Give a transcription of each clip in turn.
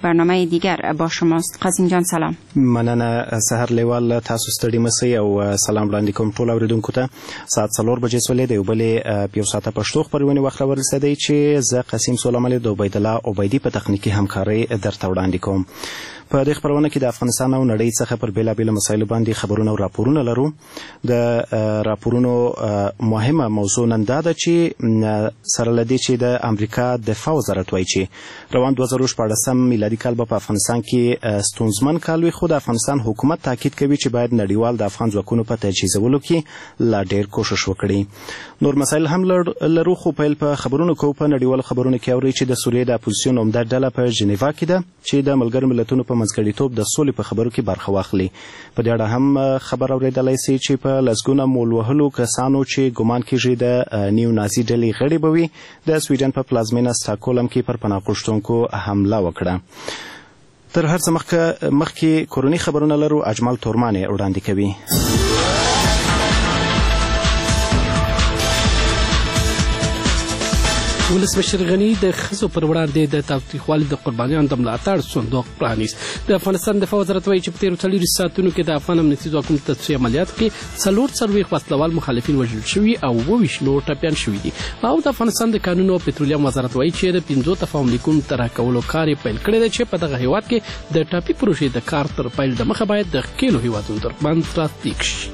برنامه دیگر با شماست. قاسم جان سلام. مننه سحر لیوال، تاسو ستړي مسئ او سلام وړاندې کوم ټول اوریدونکو ته. ساعت 4 بجې سولې د بلې یو ساعته پښتو خبرونه وخت ورسېدی چې زه قاسم سولم علي د عبید الله عبیدی په تخنیکی همکاري درته وړاندې کوم. په دې خبرونه کې د افغانستان او نړۍ څخه پر بیلابیل مسایلو باندې خبرونه او راپورونه لرو. د راپورونو مهمه موضوع نن دا ده چې سره لدی چې د امریکا دفاع وزارت وایي چې روان 2014 میلادي کال په افغانستان کې ستونزمن کال وي، خو د افغانستان حکومت تاکید کوي چې باید نړیوال د افغان ځواکونو په تجهیزولو کې لا ډېر کوشش وکړي. نور مسایل هم لرو، خو پیل په خبرونو کو په نړیوال خبرونو کې اوري چې د سوریې د اپوزیسیون عمده ډله په جنیوا کې ده چې د ملګرو ملتونو په منځګړیتوب د سولې په خبرو کې برخه واخلي. په دې اړه هم خبر اوریدلای شي چې په لسګونه مول وهلو کسانو چې ګمان کیږي د نیو نازي ډلې غړي بوي د سویډن په پلازمینه سټاکهولم کې پر پناه غوښتونکو حمله وکړه. تر هر څه مخکې کورونی خبرونه لرو. اجمل تورمان وړاندې کوي. ولسمشر غنی د ښځو پر وړاندې د تاوتریخوالي د قربانیانو د ملاتړ صندوق پرانیست. د افغانستان دفاع وزارت وایي چې په تېرو 40 ساعتونو کې د افغان امنیتي ځواکونو تصفیې عملیاتو کې 44 وسلوال مخالفین وژل شوي او 22 نور ټپیان شوي دي. او د افغانستان د کانونو او پټرولیم وزارت وایي چې د 5 تفاهم لیکونو طرح کولو کار یې پیل کړی دی چې په دغه هیواد کې د ټاپي پروژې د کار تر پیل دمخه باید د ښکېلو هیوادونو ترمنځ راتلیک شي.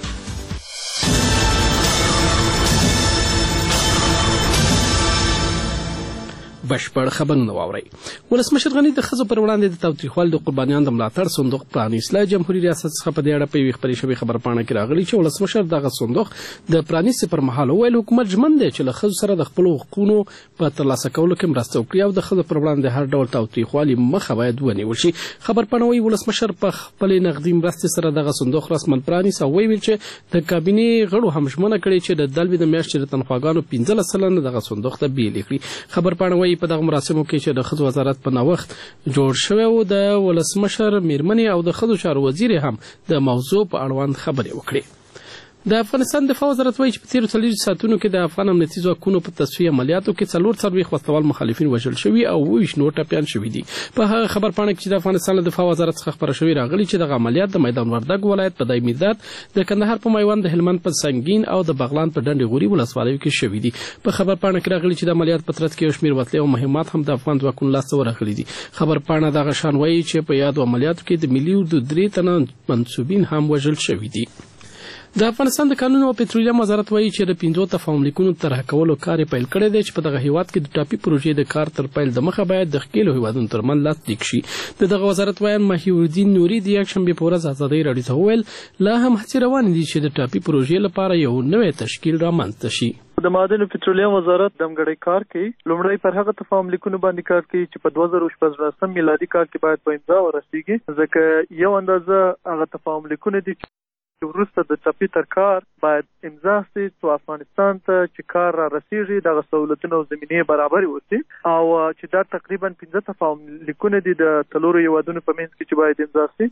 بشپړ خبرونه واورئ. ولسمشر غنی د ښځو پر وړاندې د تاوتریخوالي د قربانیانو د ملاتړ صندوق پرانیست. له جمهوریت ریاست څخه په دې اړه په یوې خپرې شوې خبرپاڼه کې راغلي چې ولسمشر دغه صندوق د پرانیستې پر مهال وویل حکومت ژمن دی چې له ښځو سره د خپلو حقونو په ترلاسه کولو کې مرسته وکړي او د ښځو پر وړاندې هر ډول تاوتریخوالي مخه باید ونیول شي. خبرپاڼه وایي ولسمشر په خپلې نقدي مرستې سره دغه صندوق رسما پرانیست او ویل چې د کابینې غړو هم ژمنه کړې چې د دلوي د میاشتې د تنخواګانو 15% دغه صندوق ته بیلې کړي. خبرپاڼه وایي په دغه مراسمو کې چې د ښځو وزارت په نوښت جوړ شوی و، د ولسمشر میرمنې او د ښځو چارو وزیر هم د موضوع په اړوند خبرې وکړې. د افغانستان دفاع وزارت وایي چې په تېرو 40 ساعتونو کې د افغان امنیتي ځواکونو په تصفیې عملیاتو کې 44 وسلوال مخالفین وژل شوي او 22 نور ټپیان شوي دي. په هغه خبرپاڼه کې چې د افغانستان له دفاع وزارت څخه خپره شوې راغلي چې دغه عملیات د میدان وردګ ولایت په دایمي ذات، د کندهار په میوند، د هلمند په سنګین او د بغلان په ډنډ غوري ولسوالیو کې شوي دي. په خبرپاڼه کې راغلي چې د عملیات په ترڅ کې یو شمېر وسلې او مهمات هم د افغان ځواکونو لاسته ورغلي دي. خبرپاڼه دغه شان وایي چې په یادو عملیاتو کې د ملي اردو 3 تنه منصوبین هم وژل شوي دي. د افغانستان د کانونو او پټرولیم وزارت وایي چې د 5 تفاهم لیکونو طرح کولو کار یې پیل کړی دی چې په دغه هیواد کې د ټاپي پروژې د کار تر پیل دمخه باید د ښکېلو هیوادونو ترمنځ لاسلیک شي. د دغه وزارت وایي محی الدین نوري د یکشنبې په ورځ ازادۍ راډیو ته وویل لا هم هڅې روانې دي چې د ټاپي پروژې لپاره یو نوی تشکیل رامنځته شي. د معدن پټرولیم وزارت دمګړی کار کوي. لومړی پر هغه تفاهم لیکونو باندې کار کوي چې په 2014 میلادي کال کې باید په امضا ورسیږي، ځکه یو اندازه هغه تفاهم لیکونه دي وروسته د ټاپي تر کار باید امضا شي څو افغانستان ته چې کار را رسیږي دغه سہولتونه او زمینې برابرې وشي، او چې دا تقریبا 15 تفاهم لیکونه دي د څلورو هیوادونو په منځ کې چې باید امضا شي.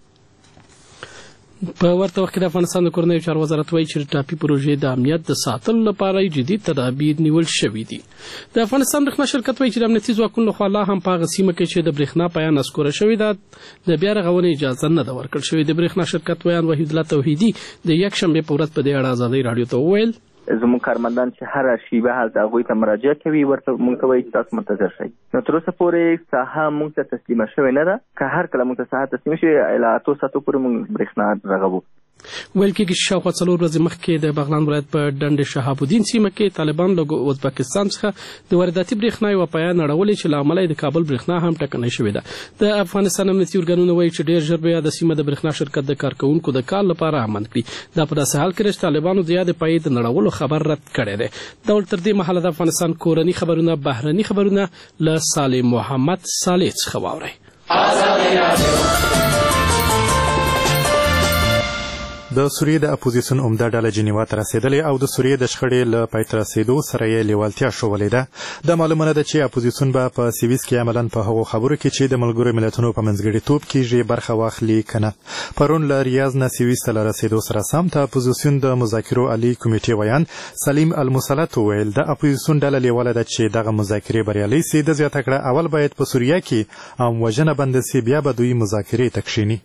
په ورته وخت کې د افغانستان د کورنیو چارو وزارت وایي چې د ټاپي پروژې د امنیت د ساتلو لپاره جدي تدابیر نیول شوي دي. د افغانستان برېښنا شرکت وایي چې د امنیتي ځواکونو لخوا لا هم په هغه سیمه کې چې د برېښنا پایه نسکوره شوې ده د بیا رغونې اجازه نه ده ورکړل شوې. د برېښنا شرکت ویان وحید الله توحیدي د یکشنبې په ورځ په دې اړه ازادۍ راډیو ته وویل زموږ کارمندان چې هر شیبه هلته هغوی ته مراجعه کوي ورته موږ ته وایي چې تاسو منتظر شئ. نو تر اوسه پورې ساحه موږ ته تسلیمه شوې نه ده. که هر کله موږ ته ساحه تسلیمه شي له 8 ساعتو پورې موږ برېښنا رغوو. ویل کېږي چې شاوخوا 4 ورځې مخکې د بغلان ولایت په ډنډ شهاب الدین سیمه کې طالبان له ازبکستان څخه د وارداتي برېښنا یوه پایه نړولې چې له امله د کابل برېښنا هم ټکنۍ شوې ده. د افغانستان امنیتي ارګانونه وایي چې ډېر ژر به د سیمه د برېښنا شرکت د کارکوونکو د کار لپاره امن کړي. دا په داسې حال کې چې طالبانو د یادې پایې د نړولو خبر رد کړی دی. دا ول تر دې مهاله د افغانستان کورني خبرونه بهرني خبرونه له صالح محمد صالح څخه واورئ. د سوریې د اپوزیسیون عمده ډله جنیوا ته رسېدلې او د سوریې د شخړې له پای ته رسېدو سره یې لیوالتیا ښودلې ده. دا معلومه ده چې اپوزیسیون به په سویس کې عملاً په هغو خبرو کې چې د ملګرو ملتونو په منځګړیتوب کېږي برخه واخلي که نه. پرون له ریاض نه سویس ته له رسېدو سره سم د اپوزیسیون د مذاکرو عالي کمیټې ویان سلیم المسلط وویل د اپوزیسیون ډله لیواله ده چې دغه مذاکرې بریالۍ سي. د زیاته کړه اول باید په سوریه کې عام وژنه بنده سي، بیا به دوی مذاکرې ته کښیني.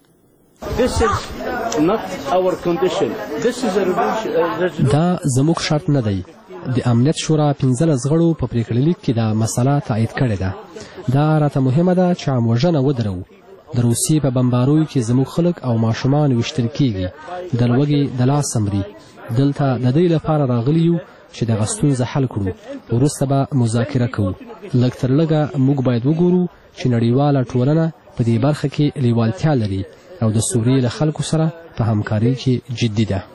دا زموږ شرط نه دی. د امنیت شورا 15 غړو په پریکړه لیک کې دا مسله تایید کړې ده. دا راته مهمه ده چې عام وژنه ودرو. د روسیې په بمباروي کې زموږ خلک او ماشومان ویشتل کېږي. د لوږې د لاس مري. دلته د دې لپاره راغلي یو چې دغه ستونزه حل کړو. وروسته به مذاکره کوو. لږ تر لږه موږ باید وګورو چې نړیواله ټولنه په دې برخه کې لیوالتیا لري او د سوریې له خلکو سره په همکارۍ کې جدي ده.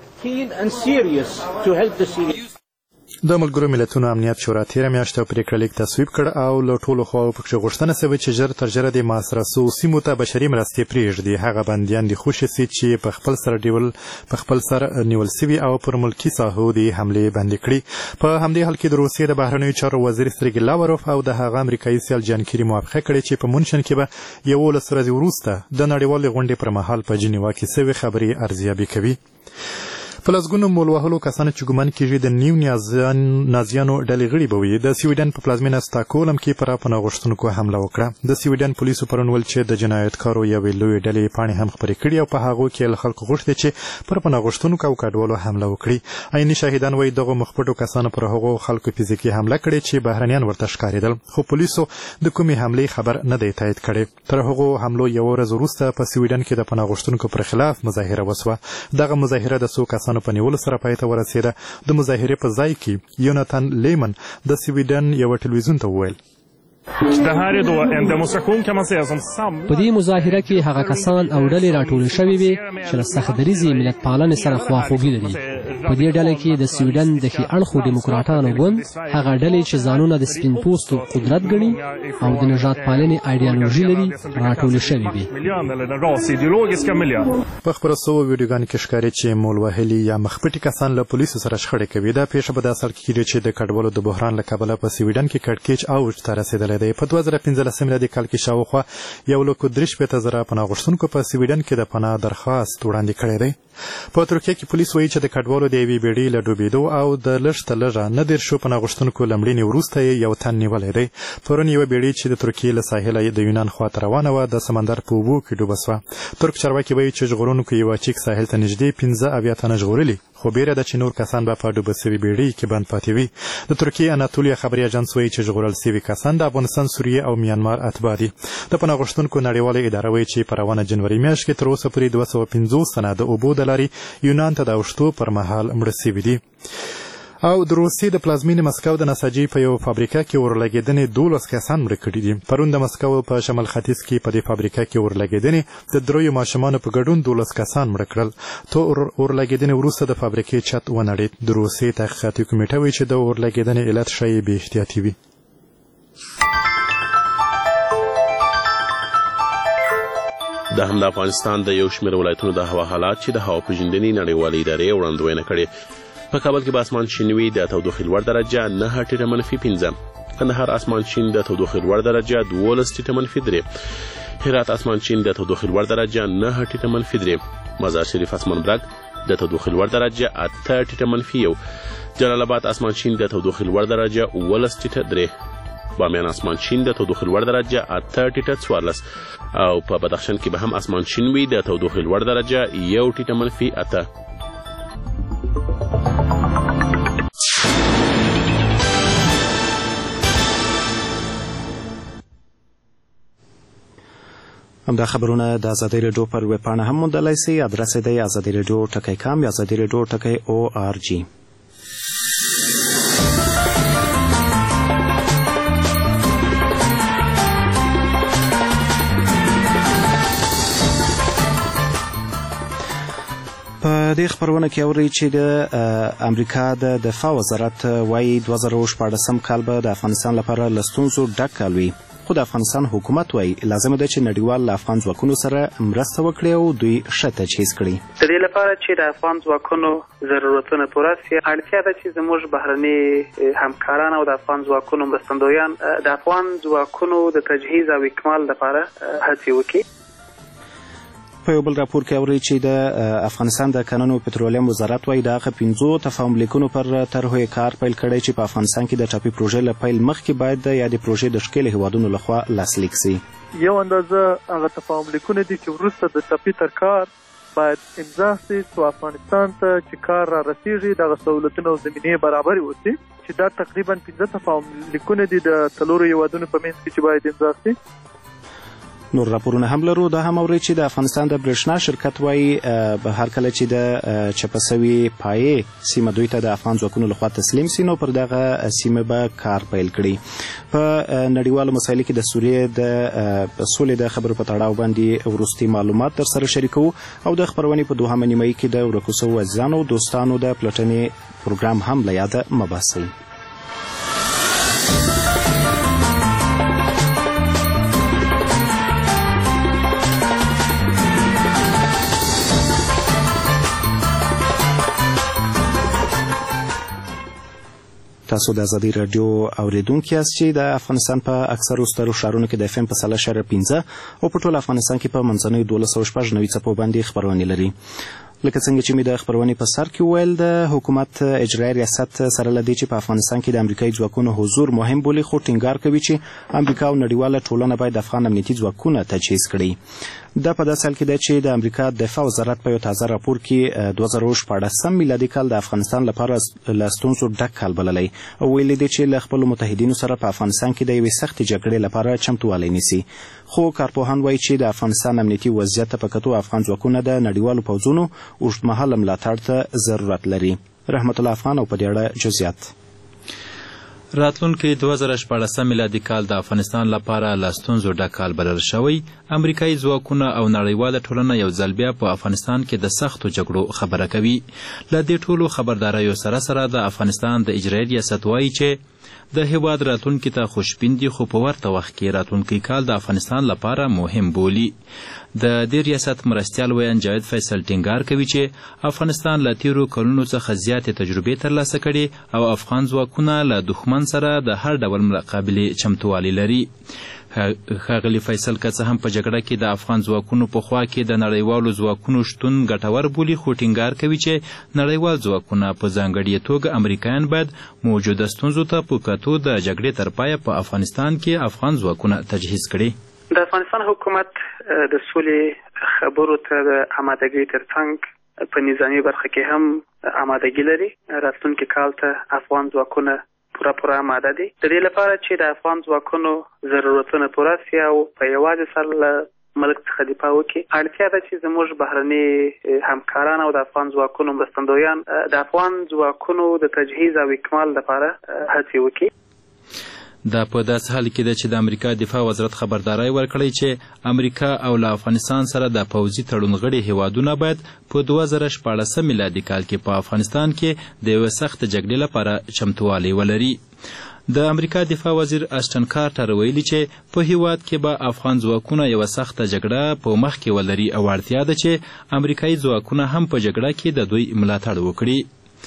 د ملګرو ملتونو امنیت شورا تېره میاشت پریکړه لیک تصویب کړ او له ټولو خواو پکې غوښتنه سوې چې ژر تر ژره د محاصره سوو سیمو ته بشري مرستې پرېږدي. هغه بندیان دې خوشي سي چې په خپل سر نیول سوي او پر ملکي ساحو د حملې بندي کړي. په همدې حال کې د روسیې د بهرنیو چارو وزیر سرګي لاوروف او د هغه امریکایي سیال جان کیري موافقه کړې چې په مونشن کې به 11 ورځې وروسته د نړیوالې غونډې پر مهال په جنیوا کې سوې خبرې ارزیابي کوي. په لسګونو مول وهلو کسانو چې ګمان کېږي د نیو نازیانو ډلې غړي به وي د سویډن په پلازمینه ستاکهولم کې پر پناه غوښتونکو حمله وکړه. د سویډن پولیسو پرون ویل چې د جنایتکارو یوې لویې ډلې پاڼې هم خپرې کړي او په هغو کې له خلکو غوښتي چې پر پناه غوښتونکو او کډوالو حمله وکړي. عیني شاهدان وایي دغو مخپټو کسانو پر هغو خلکو فزیکي حمله کړې چې بهرنیان ورته ښکارېدل، خو پولیسو د کومې حملې خبر نه دی تایید کړی. تر هغو حملو یوه ورځ وروسته په سویډن کې د پناه غوښتونکو پر خلاف مظاهره وسوه. دغه مظاهره د څو کسانو په نیولو سره پای ته ورسېده. د مظاهرې په ځای کې یوناتان لیمن د سویډن یو ټلویزیون ته وویل په دې مظاهره کې هغه کسان او ډلې راټول شوي وي چې له سختدریزې ملت پالنې سره خواخوږي لري. په دې ډله کې د سویډن د ښي اړخو ډیموکراټانو ګوند، هغه ډلې چې ځانونه د سپین پوستو قدرت ګڼي او د نژاد پالنې ایډیالوژي لري راټول شوي وي. په خپره سوو ویډیوګانو کې ښکاري چې مول وهلي یا مخپټي کسان له پولیسو سره شخړې کوي. دا پیښه په داسې حال کې کېږي چې د کډوالو د بحران له کبله په سویډن کې کړکېچ اوج ته رسېدلی دی. په 2015 میلادي کال کې شاوخوا 1,63,000 پناه غوښتونکو په سویډن کې د پناه درخواست وړاندې کړی دی. په ترکیه کې پولیس وایي چې د کډوالو د یوې بیړۍ له ډوبېدو او د لږ تر لږه 19 پناه غوښتونکو له مړینې وروسته یو تن نیولی دی. پرون یوه بیړۍ چې د ترکیې له ساحله د یونان خواته روانه وه د سمندر په اوبو کې ډوبه سوه. ترک چارواکي وایي چې ژغورونکو یوه چیک ساحل ته نږدې 15 تنه ژغورلي، خو بیره ده چې نور کسان به په ډوبه سوي بیړۍ کې بند پاتې وي. د ترکیې اناتولیا خبري اژانس وایي چې ژغورل سوي کسان د افغانستان، سوریې او میانمار اتباع دي. د پناه غوښتونکو نړیواله اداره وایي چې په روانه جنوري میاشت کې تر اوسه پورې 250 تنه د اوبو د لارې یونان ته د اوښتو پر مهال مړه سوي دي. او د روسیې د پلازمینې مسکو د نساجۍ په یو فابریکه کې اورلګېدنې 12 کسان مړه کړي دي. پرون د مسکو په شمال ختیځ کې په دې فابریکه کې اورلګېدنې د 3 ماشومانو په ګډون 12 کسان مړه کړل. ته اورلګېدنې وروسته د فابریکې چت ونړېد. د روسیې تحقیقاتي کمیټه وایي چې د اورلګېدنې علت ښایي بې احتیاطي وي. د هم د افغانستان د یو شمېر ولایتونو د هوا حالات چې د هوا پیژندنې نړیوالې ادارې وړاندوینه کړې. په کابل کې به اسمان شین وي، د تودوخې لوړ درجه 9-5. کندهار اسمان شین، د تودوخې لوړ درجه 12-3. هرات اسمان شین، د تودوخې لوړ درجه 9-3. مزار شریف اسمان برګ، د تودوخې لوړ درجه 8-1. جلال آباد اسمان شین، د تودوخې لوړ درجه 11-3. بامیان اسمان شین، د تودوخې لوړ درجه 8-14. او په بدخشان کې به هم اسمان شین وي، د تودوخې لوړ درجه 1-8. همدا خبرونه د ازادي راډیو پر ویب پاڼه هم موندلی سئ. ادرس یې دی azadieradio.com یا azadieradio.org. په دې خبرونه کې اورئ چې د امریکا د دفاع وزارت وایي 2014 کال به د افغانستان لپاره له ستونزو ډک کال وي، خو د افغانستان حکومت وایي لازمه ده چې نړیوال له افغان ځواکونو سره مرسته وکړي او دوی ښه تجهیز کړي. د دې لپاره چې د افغان ځواکونو ضرورتونه پوره شي اړتیا ده چې زموږ بهرني همکاران او د افغان ځواکونو مرستندویان د افغان ځواکونو د تجهیز او اکمال لپاره هڅې وکړي. په یو بل راپور کې اوري چې د افغانستان د کانونو او پټرولیم وزارت وایي د هغه 5 تفاهم لیکونو پر طرحو کار پیل کړی چې په افغانستان کې د ټاپي پروژې له پیل مخکې باید د یادې پروژې د ښکېلو هیوادونو لخوا لاسلیک سي. یو اندازه هغه تفاهم لیکونه دي چې وروسته د ټاپي تر کار باید امضا سي څو افغانستان ته چې کار را رسیږي دغه سهولتونه او زمینې برابرې وسي چې دا تقریبا 15 تفاهم لیکونه دي د 4 هیوادونو په منځ کې چې باید امضا سي. نور راپورونه هم لرو. دا هم اوري چې د افغانستان د برېښنا شرکت وایي به هر کله چې د چپسوي پایې سیمه دوی ته د افغان ځواکونو لخوا تسلیم سي نو پر دغه سیمه به کار پیل کړي. په نړیوالو مسایلو کې د سوریې د سولې د خبرو په تړاو باندې وروستي معلومات در سره شریکو او د خبرونې په دوهمه نیمایي کې د ورکو شوو عزیزانو دوستانو د پلټنې پروګرام هم له یاده مه باسئ. تاسو د ازادي رادیو اوریدونکي یاست چې د افغانستان په اکثرو سترو ښارونو کې د FM په 3.15 او په ټول افغانستان کې په منځنیو 1290 څپو باندې خبرونه لري. لکه څنګه چې مې د خبرونې په سر کې وویل د حکومت اجرایي ریاست سره له دې چې په افغانستان کې د امریکایي ځواکونو حضور مهم بولي خو ټینګار کوي چې امریکا او نړیواله ټولنه باید د افغان امنیتي ځواکونه تجهیز کړي. دا په داسې حال کې ده چې د امریکا دفاع وزارت په یو تازه راپور کې 2014 میلادي کال د افغانستان لپاره له ستونزو ډک کال بللی او ویلي دی چې له خپلو متحدینو سره په افغانستان کې د یوې سختې جګړې لپاره چمتووالی نیسي. خو کارپوهان وایي چې د افغانستان امنیتي وضعیت ته په کتو افغان ځواکونه د نړیوالو پوځونو اوږدمهاله ملاتړ ته ضرورت لري. رحمت الله افغان او په دې اړه جزئیات. راتلونکي 2014 میلادي کال د افغانستان لپاره له ستونزو ډک کال بلل شوی. امریکایي ځواکونه او نړیواله ټولنه یو ځل بیا په افغانستان کې د سختو جګړو خبره کوي. له دې ټولو خبرداریو سره سره د افغانستان د اجرایي ریاست وایي چې د هیواد راتلونکي ته خوشبین دي خو په ورته وخت کې راتلونکي کال د افغانستان لپاره مهم بولي. د دې ریاست مرستیال ویان جاوید فیصل ټینګار کوي چې افغانستان له تیرو کلونو څخه زیاتې تجربې ترلاسه کړي او افغان ځواکونه له دښمن سره د هر ډول مقابلې چمتووالی لري. ښاغلي فیصل که څه هم په جګړه کې د افغان ځواکونو په خوا کې د نړیوالو ځواکونو شتون ګټور بولي خو ټینګار کوي چې نړیوال ځواکونه په ځانګړې توګه امریکایان باید موجوده ستونزو ته په کتو د جګړې تر پایه په افغانستان کې افغان ځواکونه تجهیز کړي. د افغانستان حکومت د سولې خبرو ته د آمادګۍ ترڅنګ په نظامي برخه کې هم آمادګي لري. راتلونکي کال ته افغان ځواکونه پوره آماده دي د دې لپاره چې د افغان ځواکونو ضرورتونه پوره سي او په یوازې سر له ملک څخه دفاع وکړي. اړتیا ده چې زموږ بهرني همکاران او د افغان ځواکونو مرستندویان د افغان ځواکونو د تجهیز او اکمال لپاره هڅې وکړي. دا په داسې حال کې ده چې د امریکا دفاع وزارت خبرداری ورکړی چې امریکا او له افغانستان سره د پوځي تړون غړي هیوادونه باید په 2014 میلادي کال کې په افغانستان کې د یوې سخت جګړې لپاره چمتووالی ولري. د امریکا دفاع وزیر اسټن کارټر ویلي چې په هیواد کې به افغان ځواکونه یوه سخته جګړه په مخ کې ولري او اړتیا ده چې امریکایي ځواکونه هم په جګړه کې د دوی ملاتړ وکړي.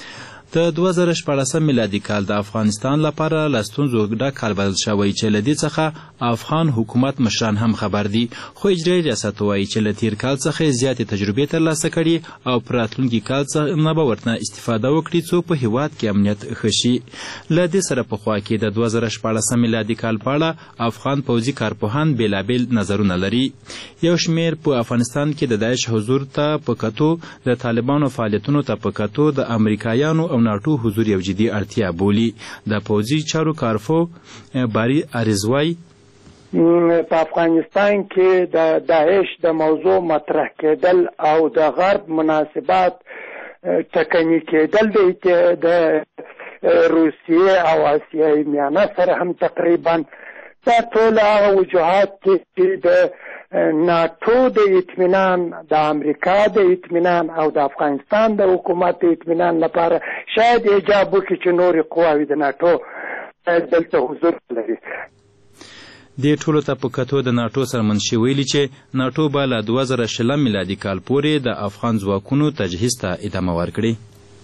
د 2014 میلادي کال د افغانستان لپاره له ستونزو ډک کال بلل شوی چې له دې څخه افغان حکومت مشران هم خبر دي خو اجرایي ریاست وایي چې له تیر کال څخه زیاتې تجربې ترلاسه کړي او په راتلونکي کال څخه به ورته استفاده وکړي څو په هیواد کې امنیت ښه شي. له دې سره په خوا کې د 2014 میلادي کال په اړه افغان پوځي کارپوهان بېلابېل نظرونه لري. یو شمېر په افغانستان کې د داعش حضور ته په کتو د طالبانو فعالیتونو ته په کتو د امریکایانو او ناټو حضور یو جدي اړتیا بولي. د پوځي چارو کارپو باری ارزوای په افغانستان کې د داعش د موضوع مطرح کېدل او د غرب مناسبات ټکني کېدل د روسیې او آسیایي میانه سره هم تقریبا دا ټول هغه وجوهات چې د ناټو د اطمینان د امریکا د اطمینان او د افغانستان د حکومت د اطمینان لپاره شاید ایجاب وکړي چې نورې قواوې د ناټو دلته حضور لري. دې ټولو ته په کتو د ناټو سرمنشي ویلي چې ناټو به له 2020 میلادي کال پورې د افغان ځواکونو تجهیز ته ادامه ورکړي.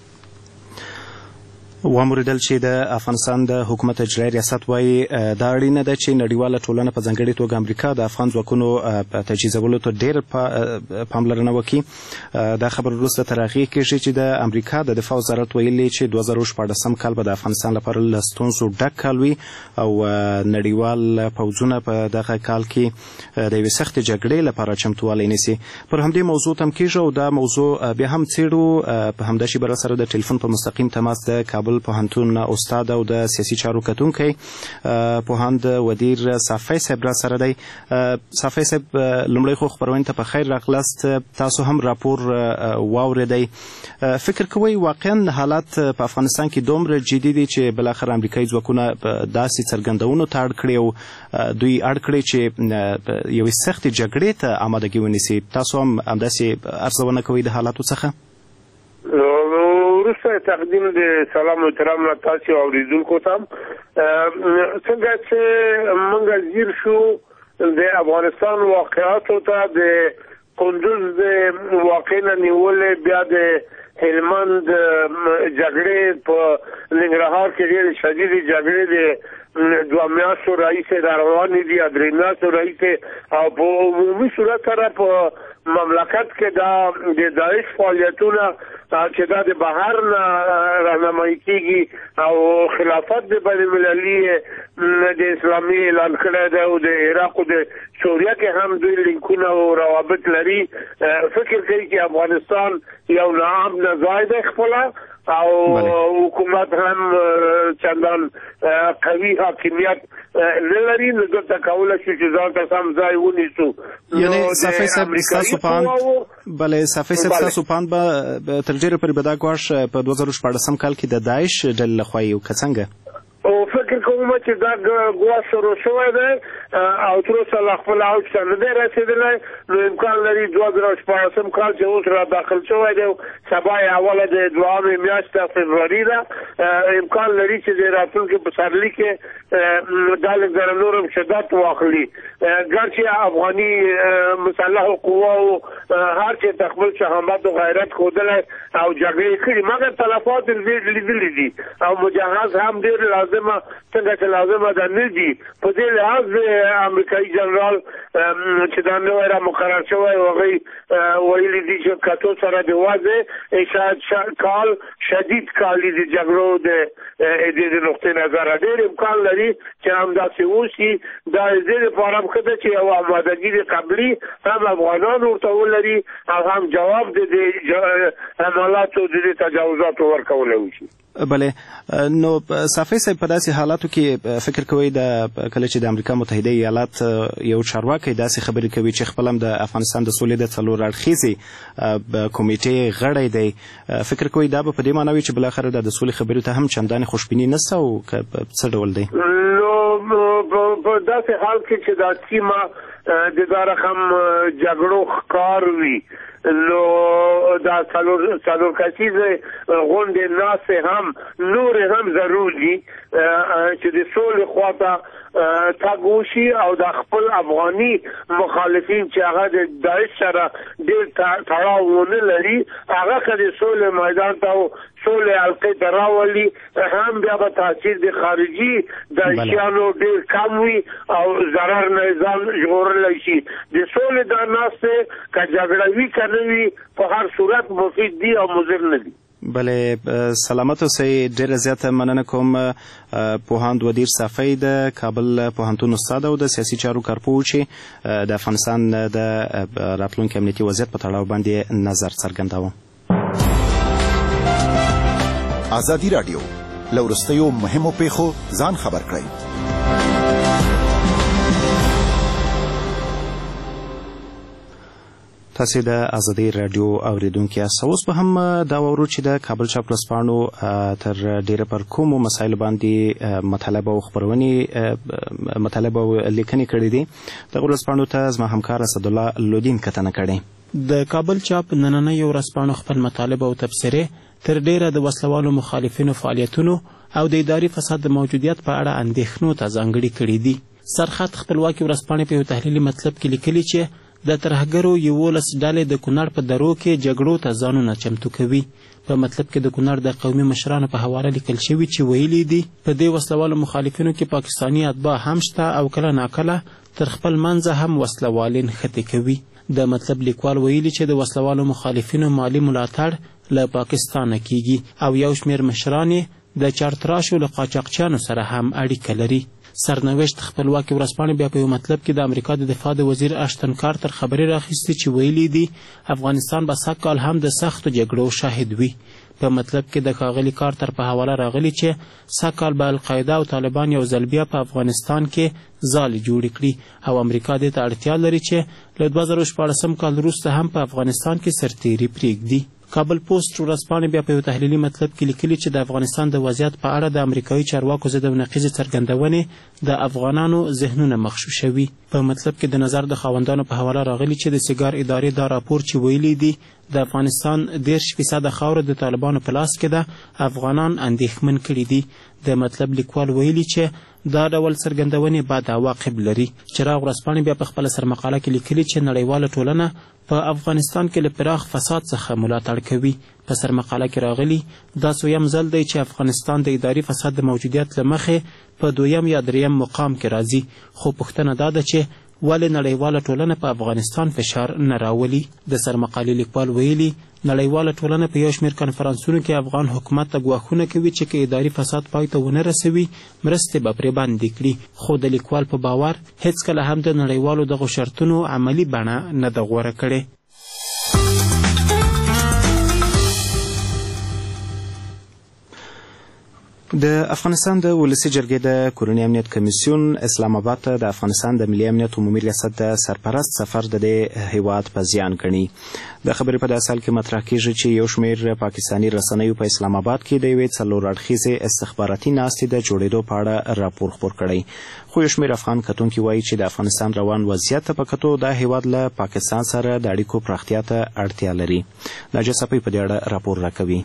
واوریدل چې د افغانستان د حکومت اجرایي ریاست وایي دا اړینه ده چې نړیواله ټولنه په ځانګړې توګه امریکا د افغان ځواکونو تجهیزولو ته ډېر پاملرنه وکړي. دا خبر وروسته تر هغې کېږي چې د امریکا د دفاع وزارت ویلي چې 2014 کال به د افغانستان لپاره له ستونزو ډک کال وي او نړیوال پوځونه په دغه کال کې د یوې سختې جګړې لپاره چمتووالی نیسي. پر همدې موضوع تم کېږي او دا موضوع بیا هم څېړو. په همدا شی بر سره د ټلیفون په مستقیم تماس د کابل پوهنتون استاد او د سیاسي چارو کتونکی پوهاند ودیر صافی صاحب را سره دی. صافی صاحب لومړی خو خبرونه ته په خیر راغلاست. تاسو هم راپور واوریدئ. فکر کوئ واقعا حالات په افغانستان کې دومره جدي دي چې بلاخره امریکایي ځواکونه داسې څرګندونو ته اړ کړي او دوی اړ کړي چې یوې سختې جګړې ته آمادګي ونیسي. تاسو هم همداسې ارزونه کوئ د حالاتو څخه؟ وروسته تقدیم د سلام و احترام له تاسو اوریدونکو ته. څنګه چې موږ ځیر شو د افغانستان واقعاتو ته د کندوز د واقع نه نیولې بیا د هلمند جګړې په ننګرهار کې ډېرې شدیدې جګړې د 2 میاشتو راهیسې را روانې دي، 3 میاشتو راهیسې او په عمومي صورت سره په مملکت کې دا د داعش فعالیتونه چې دا د بهر نه راهنمایي کېږي او خلافت د بین المللي د اسلامي اعلان کړی دی او د عراق او د سوریه کې هم دوی لینکونه او روابط لري. فکر کوي چې افغانستان یو ناامنه ځای دی خپله او حکومت هم چندان قوي حاکمیت نه لري. نو دلته کولی شو چې ځان ته سم ځای ونیسو. یعنې صافی صاحب ستاسو پاند بلې صافی صاحب ستاسو پاند به تر ډېره پورې به دا ګواښ په 2014 کال کې د داعش ډلې لخوا یو که څنګه؟ او فکر کوم چې دا ګواښ شروع شوی دی او تر اوسه لا خپل اوج ته نه دی رسېدلی. نو امکان لري 2014 کال چې اوس را داخل شوی دی، سبا یې اوله د 2 میاشته فبروري ده، امکان لري چې د راتلونکي پسرلي کې دا لږ ذره نور هم شدت واخلي. ګرچې افغاني مسلحو قواو هر چې خپل شهامت او غیرت ښودلی او جګړې کړي، مګر تلفات یې ډېر لیدلي دي او مجهز هم ډېر لازمه څنګه چې لازمه ده نه دي. په دې لحاظ امریکایي جنرال چې دا نوی را مقرر شوی هغوی ویلي دي چې کتو سره د واضح شاید کال شدید کالي د جګړو د نقطې نظره ډېر امکان لري چې همداسې وشي. دا د دې لپاره هم ښه ده چې یو آمادګي د قبلي هم افغانان ورته ولري او هم جواب د دې حملاتو د دې تجاوزاتو ورکولی وشي. بله، نو صافی صاحب په داسې حالاتو کې فکر کوئ کله چې د امریکا متحده ایالات یو چارواکی داسې خبرې کوي چې خپل هم د افغانستان د سولې د 4 اړخیزې کمیټې غړی دی، فکر کوئ دا به په دې معنی وي چې بالاخره د سولې خبرې ته هم چندانې خوشبیني نشته او څه ډول دی؟ نو په داسې حال کې چې دا سیمه د دا رقم جګړو ښکار وي، نو دا څلور کسیزه غونډې ناسې هم نور هم ضرور دي چې د سولې خواته تګ وشي او د خپل افغاني مخالفین چې هغه د داعش سره ډېر تړاو ونه لري هغه که د سولې میدان ته او سولې حلقې ته راولي هم بیا به تاثیر د خارجي داعشیانو ډېر کم وي او ضرر نه ځان ژغورلی شي. د سولې دا ناستې که جګړه وي که نه وي په هر صورت مفید دي او مضر نه دي. بله، سلامت اوسئ. ډېره زیاته مننه کوم پوهاند ودیر صافی د کابل پوهنتون استاد او د سیاسي چارو کارپوه چې د افغانستان د راتلونکي امنیتي وضعیت په تړاو باندې نظر څرګنداوه. ازادي راډیو له وروستیو مهمو پیښو ځان خبر کړئ. تاسو د ازادي رادیو اوریدونکو یاست. اوس به هم دا وورو چې د کابل چاپ ورځپاڼو تر ډیره پر کومو مسایل باندې مطالبه او خبرونه مطالبه او لیکنې کړې دي. د ورځپاڼو ته زما همکار اسد الله لودین کتنه کړې. د کابل چاپ نننۍ ورځپاڼو خپل مطالب او تبصرې تر ډیره د وسلوالو مخالفینو فعالیتونو او د اداري فساد د موجودیت په اړه اندېښنو ته ځانګړي کړي دي. سرخط خپلواکي ورځپاڼې په یو تحلیلي مطلب کې لیکلي چې د ترهګرو 11 ډلې د کونړ په درو کې جګړو ته ځانونه چمتو کوي. په مطلب کې د کونړ د قومي مشرانو په حواله لیکل شوي چې ویلي دي په دې وسلوالو مخالفینو کې پاکستاني اتباع هم شته او کله ناکله تر خپل منځه هم وسلوالین ښتې کوي. د مطلب لیکوال ویلي چې د وسلوالو مخالفینو مالی ملاتړ له پاکستانه کیږي او یو شمېر مشران د چارتراشو له قاچاقچیانو سره هم اړیکه لري. سرنوشت خپلواکي ورځپاڼې بیا په یو مطلب کې د امریکا د دفاع د وزیر اشتن کارتر خبرې راخیستې چې ویلي دي افغانستان به سږ کال هم د سختو جګړو شاهد وي. په مطلب کې د ښاغلي کارتر په حواله راغلي چې سږ کال به القاعده او طالبان یو ځل بیا په افغانستان کې ځالې جوړې کړي او امریکا دې ته اړتیا لري چې له 2014 کال وروسته هم په افغانستان کې سرتیري پرېږدي. کابل پوسټ ورځپاڼې بیا په یو تحلیلي مطلب کې لیکلي چې د افغانستان د وضعیت په اړه د امریکایي چارواکو ضد او نقیضې څرګندونې د افغانانو ذهنونه مغشوشوي. په مطلب کې د نظر د خاوندانو په حواله راغلي چې د سیګار ادارې دا راپور چې ویلي دي د افغانستان 10% خاوره د طالبانو په لاس کې ده افغانان اندېښمن کړي دي. د مطلب لیکوال ویلي چې دا ډول څرګندونې بد عواقب لري. چراغ ورځپاڼې بیا په خپله سرمقاله کې لیکلي چې نړیواله ټولنه په افغانستان کې له پراخ فساد څخه ملاتړ کوي. په سرمقاله کې راغلي دا څویم ځل دی چې افغانستان د اداري فساد د موجودیت له مخې په 2م یا 3م مقام کې راځي. خو پوښتنه دا ده چې ولې نړیواله ټولنه په افغانستان فشار نه راولي. د سرمقالې لیکوال ویلي نړیواله ټولنه په یو شمېر کنفرانسونو کې افغان حکومت ته ګواښونه کوي چې که اداري فساد پای ته ونه رسوي مرستې به پرې بندې کړي. خو د لیکوال په باور هیڅکله هم د نړیوالو دغو شرطونو عملي بڼه نه ده غوره کړې. د افغانستان د ولسي جرګې د کورني امنیت کمیسیون اسلام آباد ته د افغانستان د ملي امنیت عمومي ریاست د سرپرست سفر د دې هیواد په زیان ګڼي. د خبرې په داسې حال کې مطرح کیږي چې یو شمېر پاکستاني رسنیو په اسلام آباد کې د یوې 4 اړخیزې استخباراتي ناستې د جوړېدو په اړه راپور خپور کړی. خو یو شمېر افغان کتونکي وایي چې د افغانستان روان وضعیت ته په کتو دا هیواد له پاکستان سره د اړیکو پراختیا ته اړتیا لري. ناجیه صفی په دې اړه راپور راکوي.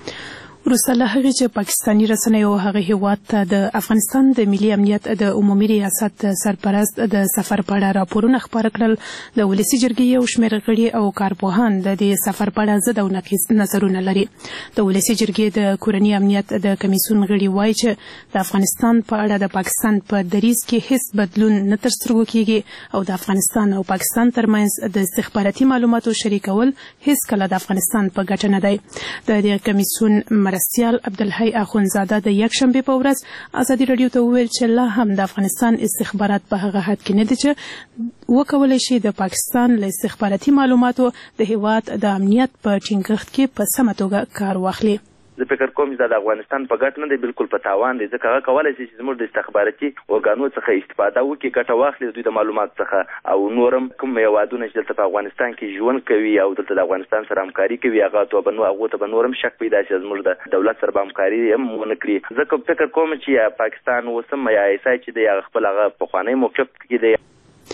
وروسته له هغې چې پاکستاني رسنیو هغه هیواد ته د افغانستان د ملي امنیت د عمومي ریاست سرپرست د سفر په اړه راپورونه خپاره کړل، د ولسي جرګې یو شمېر غړي او کارپوهان د دې سفر په اړه ضد او نقیض نظرونه لري. د ولسي جرګې د کورني امنیت د کمیسیون غړي وایي چې د افغانستان په اړه د پاکستان په دریځ کې هیڅ بدلون نه تر سترګو کیږي او د افغانستان او پاکستان ترمنځ د استخباراتي معلوماتو شریکول هیڅکله د افغانستان په ګټه نه دی. د دې کمیسیون مرستیال عبدالحی اخونزاده د یکشنبې په ورځ ازادي راډیو ته وویل چې لا هم د افغانستان استخبارات په هغه حد کې نه دي چې وکولی شي د پاکستان له استخباراتي معلوماتو د هیواد د امنیت په ټینګښت کې په سمه توګه کار واخلي. زه فکر کوم چې د افغانستان په ګټه نه دی، بالکل په تاوان دی، ځکه هغه کولی شي چې زموږ د استخباراتي ارګانو څخه استفاده وکړي، ګټه واخلي د دوی د معلوماتو څخه، او نور هم کوم هیوادونه چې دلته په افغانستان کې ژوند کوي او دلته د افغانستان سره همکاري کوي هغو ته به نور هم شک پیدا شي زموږ د دولت سره به همکاري هم ونه کړي. زه فکر کوم چې پاکستان اوس هم یا ایسای چې دی هغه خپل هغه پخوانی موقف کې دی.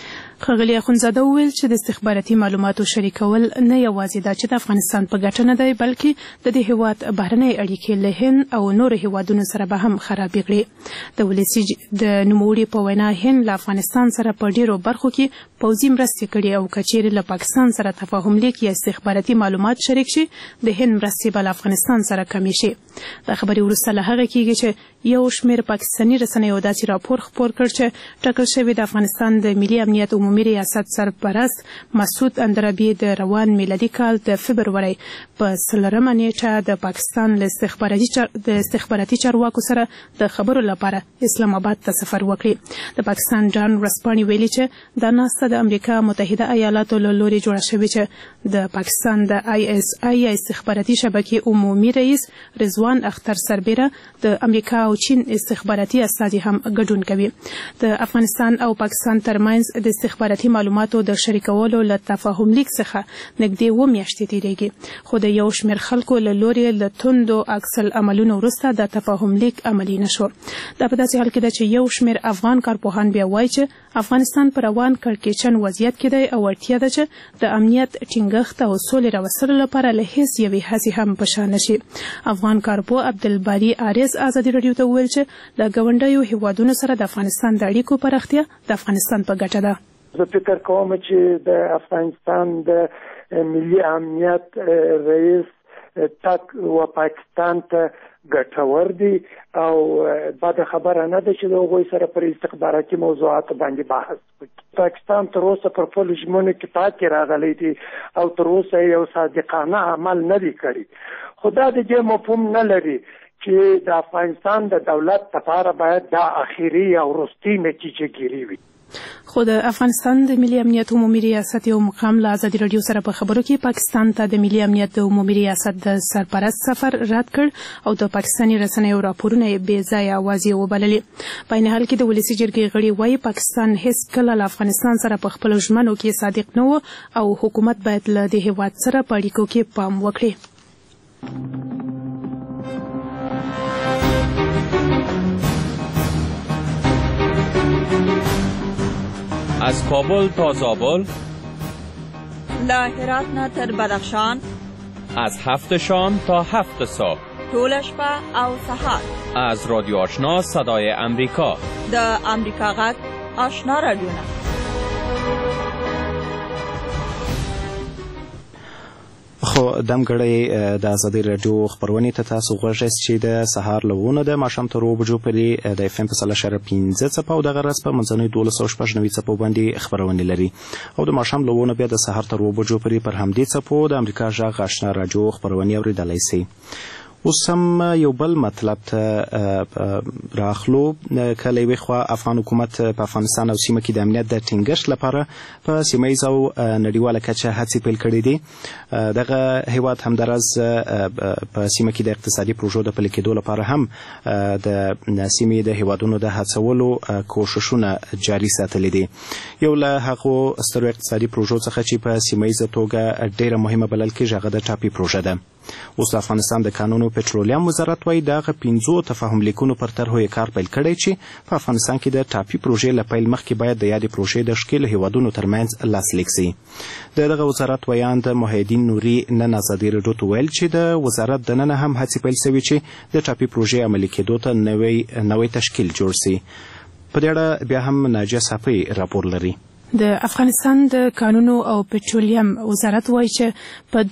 ښاغلي اخونزاده وویل چې د استخباراتي معلوماتو شریکول نه یوازې دا چې د افغانستان په ګټه نه دی، بلکې د دې هیواد بهرنۍ اړیکې له هند او نورو هیوادونو سره به هم خرابې کړي. د ولسي د نوموړي په وینا هند له افغانستان سره په ډیرو برخو کې پوځي مرستې کړي او که چیرې له پاکستان سره تفاهم لیک یا استخباراتي معلومات شریک شي د هند مرستې به له افغانستان سره کمې شي. دا خبرې وروسته له هغه کیږي چې یو شمېر پاکستاني رسنیو داسې راپور خپور کړ چې ټاکل شوی د افغانستان د ملي امنیت عمومي ریاست سرپرست مسعود اندرابي د روان میلادي کال د فبرورۍ په 4مه نیټه د پاکستان له استخباراتي چارواکو سره د خبرو لپاره اسلام آباد ته سفر وکړي. د پاکستان ډان ورځپاڼې ویلي چې دا ناسته د امریکا متحده ایالاتو له لورې جوړه شوې چې د پاکستان د ISI یا استخباراتي شبکې عمومي رئیس رضوان اختر سربیره د امریکا او چین استخباراتي استازي هم ګډون کوي. د افغانستان او پاکستان ترمنځ د استخباراتي معلوماتو د شریکولو له تفاهم لیک څخه نږدې 2 میاشتې تیریږي، خو د یو شمېر خلکو له لورې له توندو عکس العملونو وروسته د تفاهم لیک عملي نه شو. دا په داسې حال کې ده چې یو شمېر افغان کارپوهان بیا وایي چې افغانستان په روان کړکېچن وضعیت کې دی او اړتیا ده چې د امنیت ټینګښت ټینګښت او سولې راوستلو لپاره له هیڅ یوې هڅې هم په شا نشي. افغان کارپو عبدالباري عارض ازادي راډیو ته وویل چې د ګاونډیو هیوادونو سره د افغانستان د اړیکو پراختیا د افغانستان په ګټه ده. زه فکر کوم چې د افغانستان د ملي امنیت رئیس تک و پاکستان ته ګټور دي او بعد خبره نه ده چې د هغوی سره پر استخباراتي موضوعات باندې بحث وکړي. پاکستان تر اوسه پر خپلو ژمنو کې پاتې راغلی دي او تر اوسه یو صادقانه عمل نه دی کړی. خو دا د دې مفهوم نه لري چې د افغانستان د دولت لپاره باید دا اخیری او وروستۍ نتیجه ګیري وي. خو د افغانستان د ملي امنیت عمومي ریاست یو مقام له ازادي راډیو سره په خبرو کې پاکستان ته د ملي امنیت عمومي ریاست د سرپرست سفر رد کړ او د پاکستاني رسنیو راپورونه یې بې ځایه اوازې وبللې. په عین حال کې د ولسي جرګې غړي وایي پاکستان هیڅ کله له افغانستان سره په خپلو ژمنو کې صادق نه و او حکومت باید له دې هیواد سره په اړیکو کې پام وکړي. از کابل تا زابل، له هرات نه تر بدخشان، از 7 شام تا 7 صبح، ټوله شپه او سهار. از رادیو آشنا صدای امریکا، د امریکا غږ آشنا رادیو نه. خو دمګړی د ازادي راډیو خبرونه ته تاسو غوښتل چې د سهار لونه د ماښام تر 2 بجو پورې د اف ام په 3.15 څپو او د غرض په منځنۍ 1290 څپو باندې خبرونه لري او د ماښام لونه بیا د سهار تر 2 بجو پورې پر همدې څپو د امریکا غږ آشنا راډیو خبرونه اوریدلای شي. اوس هم یو بل مطلب ته راخلو. کله یوې خوا افغان حکومت په افغانستان او سیمه کې د امنیت د ټینګښت لپاره په سیمه ییز او نړیواله کچه هڅې پیل کړې دي. دغه هیواد همداراز په سیمه کې د اقتصادي پروژو د پلي کېدو لپاره هم د سیمې د هیوادونو د هڅولو کوښښونه جاري ساتلي دي. یو له هغو سترو اقتصادي پروژو څخه چې په سیمه ییزه توګه ډیره مهمه بلل کېږي هغه د ټاپي پروژه ده. اوس د افغانستان د کانونو پټرولیم وزارت وایي دغه 15 تفاهم لیکونو پر طرحو کار پیل کړی چې په افغانستان کې د ټاپي پروژې له پیل مخکې باید د یادې پروژې د ښکېلو هیوادونو ترمنځ لاسلیک سي. د دغه وزارت ویاند محیدین نوري نن ازادي راډیو ته ویل چې د وزارت دننه هم هڅې پیل شوي چې د ټاپي پروژې عملي کېدو ته نوی تشکیل جوړ سي. په دې اړه بیا هم ناجیه صافی راپور لري. د افغانستان د کانونو او پټرولیم وزارت وایي چې په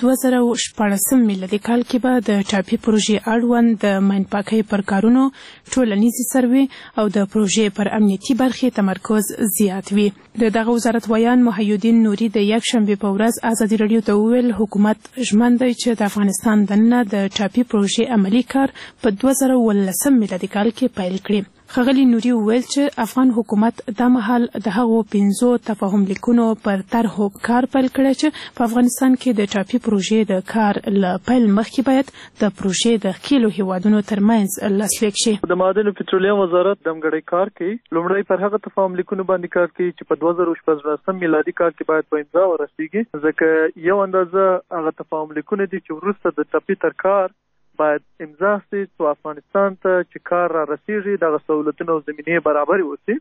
2014 میلادي کال کې به د ټاپي پروژې اړوند د ماین پاکۍ پر کارونو ټولنیزې سروې او د پروژې پر امنیتي برخې تمرکز زیات وي. دغه وزارت ویان محیدین نوري د یکشنبې په ورځ ازادي راډیو ته وویل حکومت ژمن دی چې د افغانستان دننه د ټاپي پروژې عملي کار په 2019 میلادي کال کې پیل کړي. ښاغلي نوري وویل چې افغان حکومت دا مهال د هغو 15 تفاهم لیکونو پر طرحو کار پیل کړی چې په افغانستان کې د ټاپي پروژې د کار له پیل مخکې باید د پروژې د ښکېلو هیوادونو ترمنځ لاسلیک شي. د معدن پټرولیم وزارت دمګړی کار کوي. لومړی پر هغه تفاهم لیکونو باندې کار کوي چې په 2014 میلادي کال کې باید په امضا ورسیږي، ځکه یو اندازه هغه تفاهم لیکونه دي چې وروسته د ټاپي تر کار باید امضا سي څو افغانستان ته چې کار را رسیږي دغه سہولتونه او زمینې برابرې وسي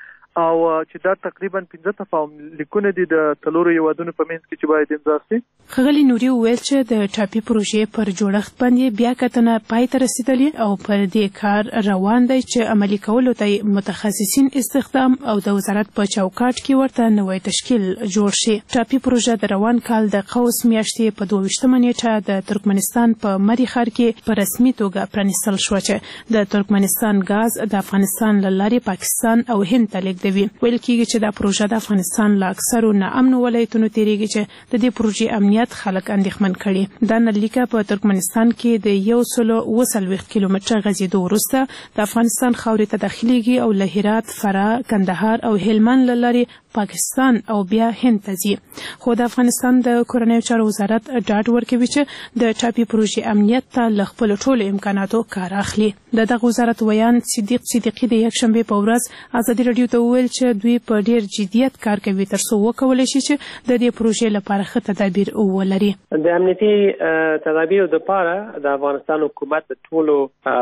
او چې دا تقریبا 15 تفاهم لیکونه دي د څلورو هیوادونو په منځ کې چې باید امضا سي. ښاغلي نوري وویل چې د ټاپي پروژې پر جوړښت باندې بیا کتنه پای ته رسیدلې او پر دې کار روان دی چې عملي کولو ته متخصصین استخدام او د وزارت په چوکاټ کې ورته نوی تشکیل جوړ شي. ټاپي پروژه د روان کال د قوس میاشتې په 22 نیټه د ترکمنستان په مری ښار کې په رسمي توګه پرانیستل شو چې د ترکمنستان غاز د افغانستان له لارې پاکستان او هند ته لیږدوي. ویل کېږي چې دا پروژه د افغانستان له اکثرو ناامنو ولایتونو تیریږي چې د دې پروژې امنیت خلک اندېښمن کړي. دا نلیکه په ترکمنستان کې د 140 کیلومتره غځېدو وروسته د افغانستان خاورې ته داخليږي او له هرات، فراه، کندهار او هلمند له لارې پاکستان او بیا هند ته ځي. خو د افغانستان د کورنیو چارو وزارت ډاډ ورکوي چې د ټاپي پروژې امنیت ته له خپلو ټولو امکاناتو کار اخلي. دغه وزارت ویان صدیق صدیقي د یکشنبې په ورځ ازادي راډیو ته وویل چې دوی په ډیر جدیت کار کوي ترڅو وکولی شي چې د دې پروژې لپاره ښه تدابیر ولري. د امنیتي تدابیرو لپاره د افغانستان حکومت د ټولو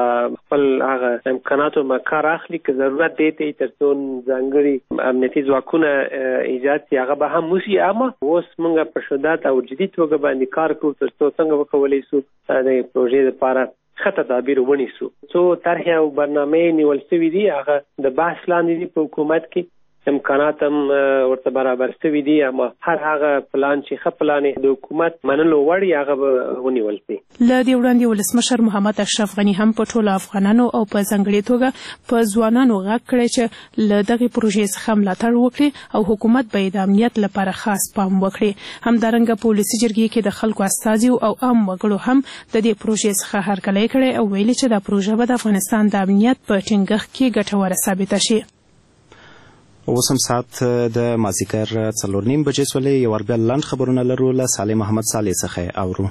خپل هغه امکاناتو کار اخلي که ضرورت دی ترڅو ځانګړي امنیتي ځواکونه ایجاد چې هغه به هم وشي. اما اوس موږ په شدت او جدي توګه باندې کار کوو تر څو څنګه وکولی شو د پروژې لپاره ښه تدابیر ونیسو. څو طرحې او برنامې نیول شوي دي هغه د بحث لاندې دي په حکومت کې، امکانات هم ورته برابر شوي دي، اما هر هغه پلان چې ښه پلان د حکومت منلو وړ یې هغه به ونیول شي. له دې وړاندې ولسمشر محمد اشرف غني هم په ټولو افغانانو او په ځانګړې توګه په ځوانانو غږ کړی چې له دغې پروژې څخه ملاتړ وکړي او حکومت به یې د امنیت لپاره خاص پام وکړي. همدارنګه په ولسي جرګې کې د خلکو استازي او عام وګړو هم د دې پروژې څخه هرکلی کړی او ویلي چې دا پروژه به د افغانستان د امنیت په ټینګښت کې ګټوره ثابته شي. اوسم ساعت د مازیګر 4:30 بجې سولې یو ور بیا لاند خبرونه لرو له صالح محمد صالح څخه اورو.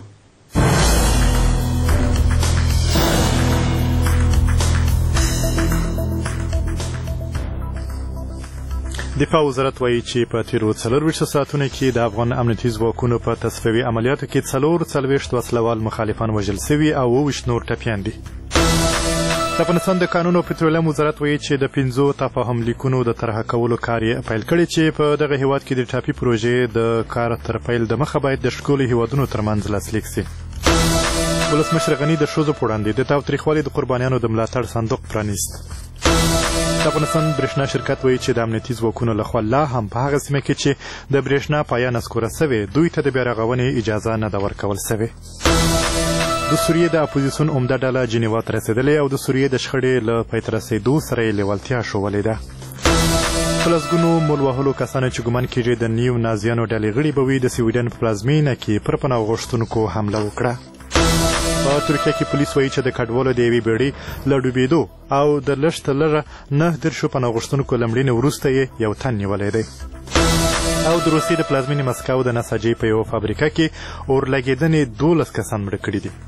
دفاع وزارت وایي چې په تیرو 24 ساعتونو کې د افغان امنیتي ځواکونو په تصفیوي عملیاتو کې 44 وسلوال مخالفان وژل شوي او 29 نور ټپیان دي. د افغانستان د کانونو او پټرولیم وزارت وایي چې د 5 تفاهم لیکونو د طرحه کولو کار یې پیل کړی چې په دغه هیواد کې د ټاپي پروژې د کار تر پیل دمخه باید د ښکلو هیوادونو ترمنځ لاسلیک شي. ولسمشر غني د ښځو په وړاندې د تاوتریخوالي د قربانیانو د ملاتړ صندوق پرانیست. د افغانستان برېښنا شرکت وایي چې د امنیتي ځواکونو لخوا لا هم په هغه سیمه کې چې د برېښنا پایه نسکوره سوې دوی ته د بیا رغونې اجازه نه ده ورکول سوې. د سوریې د اپوزیسیون عمده ډله جنیوا ته رسېدلې او د سوریې د شخړې له پای ته رسېدو سره یې لیوالتیا ښودلې ده. په لسګونو مول وهلو کسانو چې ګمان کېږي د نیو نازیانو ډلې غړي به وي د سویډن په پلازمینه کې پر پناه غوښتونکو حمله وکړه. په ترکیه کې پولیس وایي چې د کډوالو د یوې بیړۍ له ډوبېدو او د لږ تر لږه 9 پناه غوښتونکو له مړینې وروسته یې یو تن نیولی دی. او د روسیې د پلازمینې مسکو د نساجۍ په یوه فابریکه کې اورلګېدنې 12 کسان مړه کړي دي.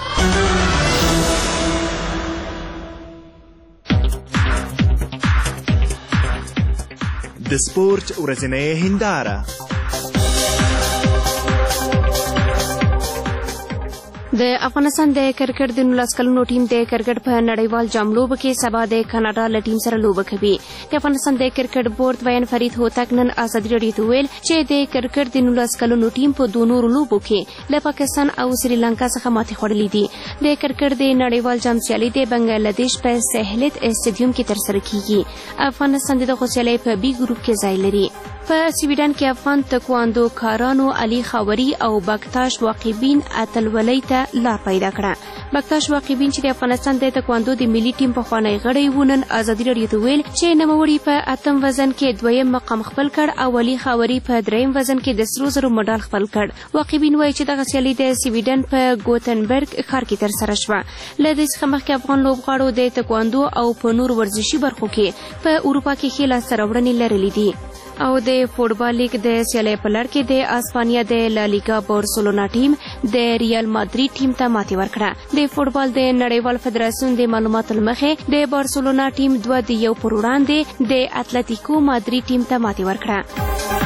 د سپورت ورځنۍ هنداره. د افغانستان د کرکټ د 19 کلونو ټیم د کرکټ په نړیوال جام لوبه کې سبا د کاناډا له ټیم سره لوبه کوي. د افغانستان د کرکټ بورډ وین فرید هوتک نن ازادي راډیو ته ویل چې د کرکټ د 19 کلونو ټیم په دوه نورو لوبو کې له پاکستان او سریلانکا څخه ماتې خوړلې دي. د کرکټ د نړیوال جام سیالي د بنگلاديش په سهلت اسټیډیوم کې ترسره کیږي. افغانستان د دغه سیالۍ په بي ګروپ کې ځای لري. په سویډن کې افغان تکواندو کارانو علي خاوري او بکتاش واقعبین اتلولۍ ته لار پیدا کړه. بکتاش واقعبین چې د افغانستان د تکواندو د ملي ټیم په خوانی غړی و نن ازادي راډیو ته ویل چې نوموړي په 8 وزن کې 2یم مقام خپل کړ او علي خاوري په 3یم وزن کې د سرو زرو مډال خپل کړ. واقعبین وایي چې دغه سیالي د سویډن په ګوتنبرګ ښار کې ترسره شوه. له دې څخه مخکې افغان لوبغاړو د تکواندو او په نور ورزشي برخو کې په اروپا کې ښې لاسته راوړنې لرلې دي. او د فوټبال لیګ د سیالۍ په لړ کې د اسپانیا د لالیګا بارسلونا ټیم د ریال مادرید ټیم ته ماتې ورکړه. د فوټبال د نړیوال فدراسیون د معلوماتو له مخې د بارسلونا ټیم 2-1 پر وړاندې د اتلتیکو مادرید ټیم ته ماتې ورکړه.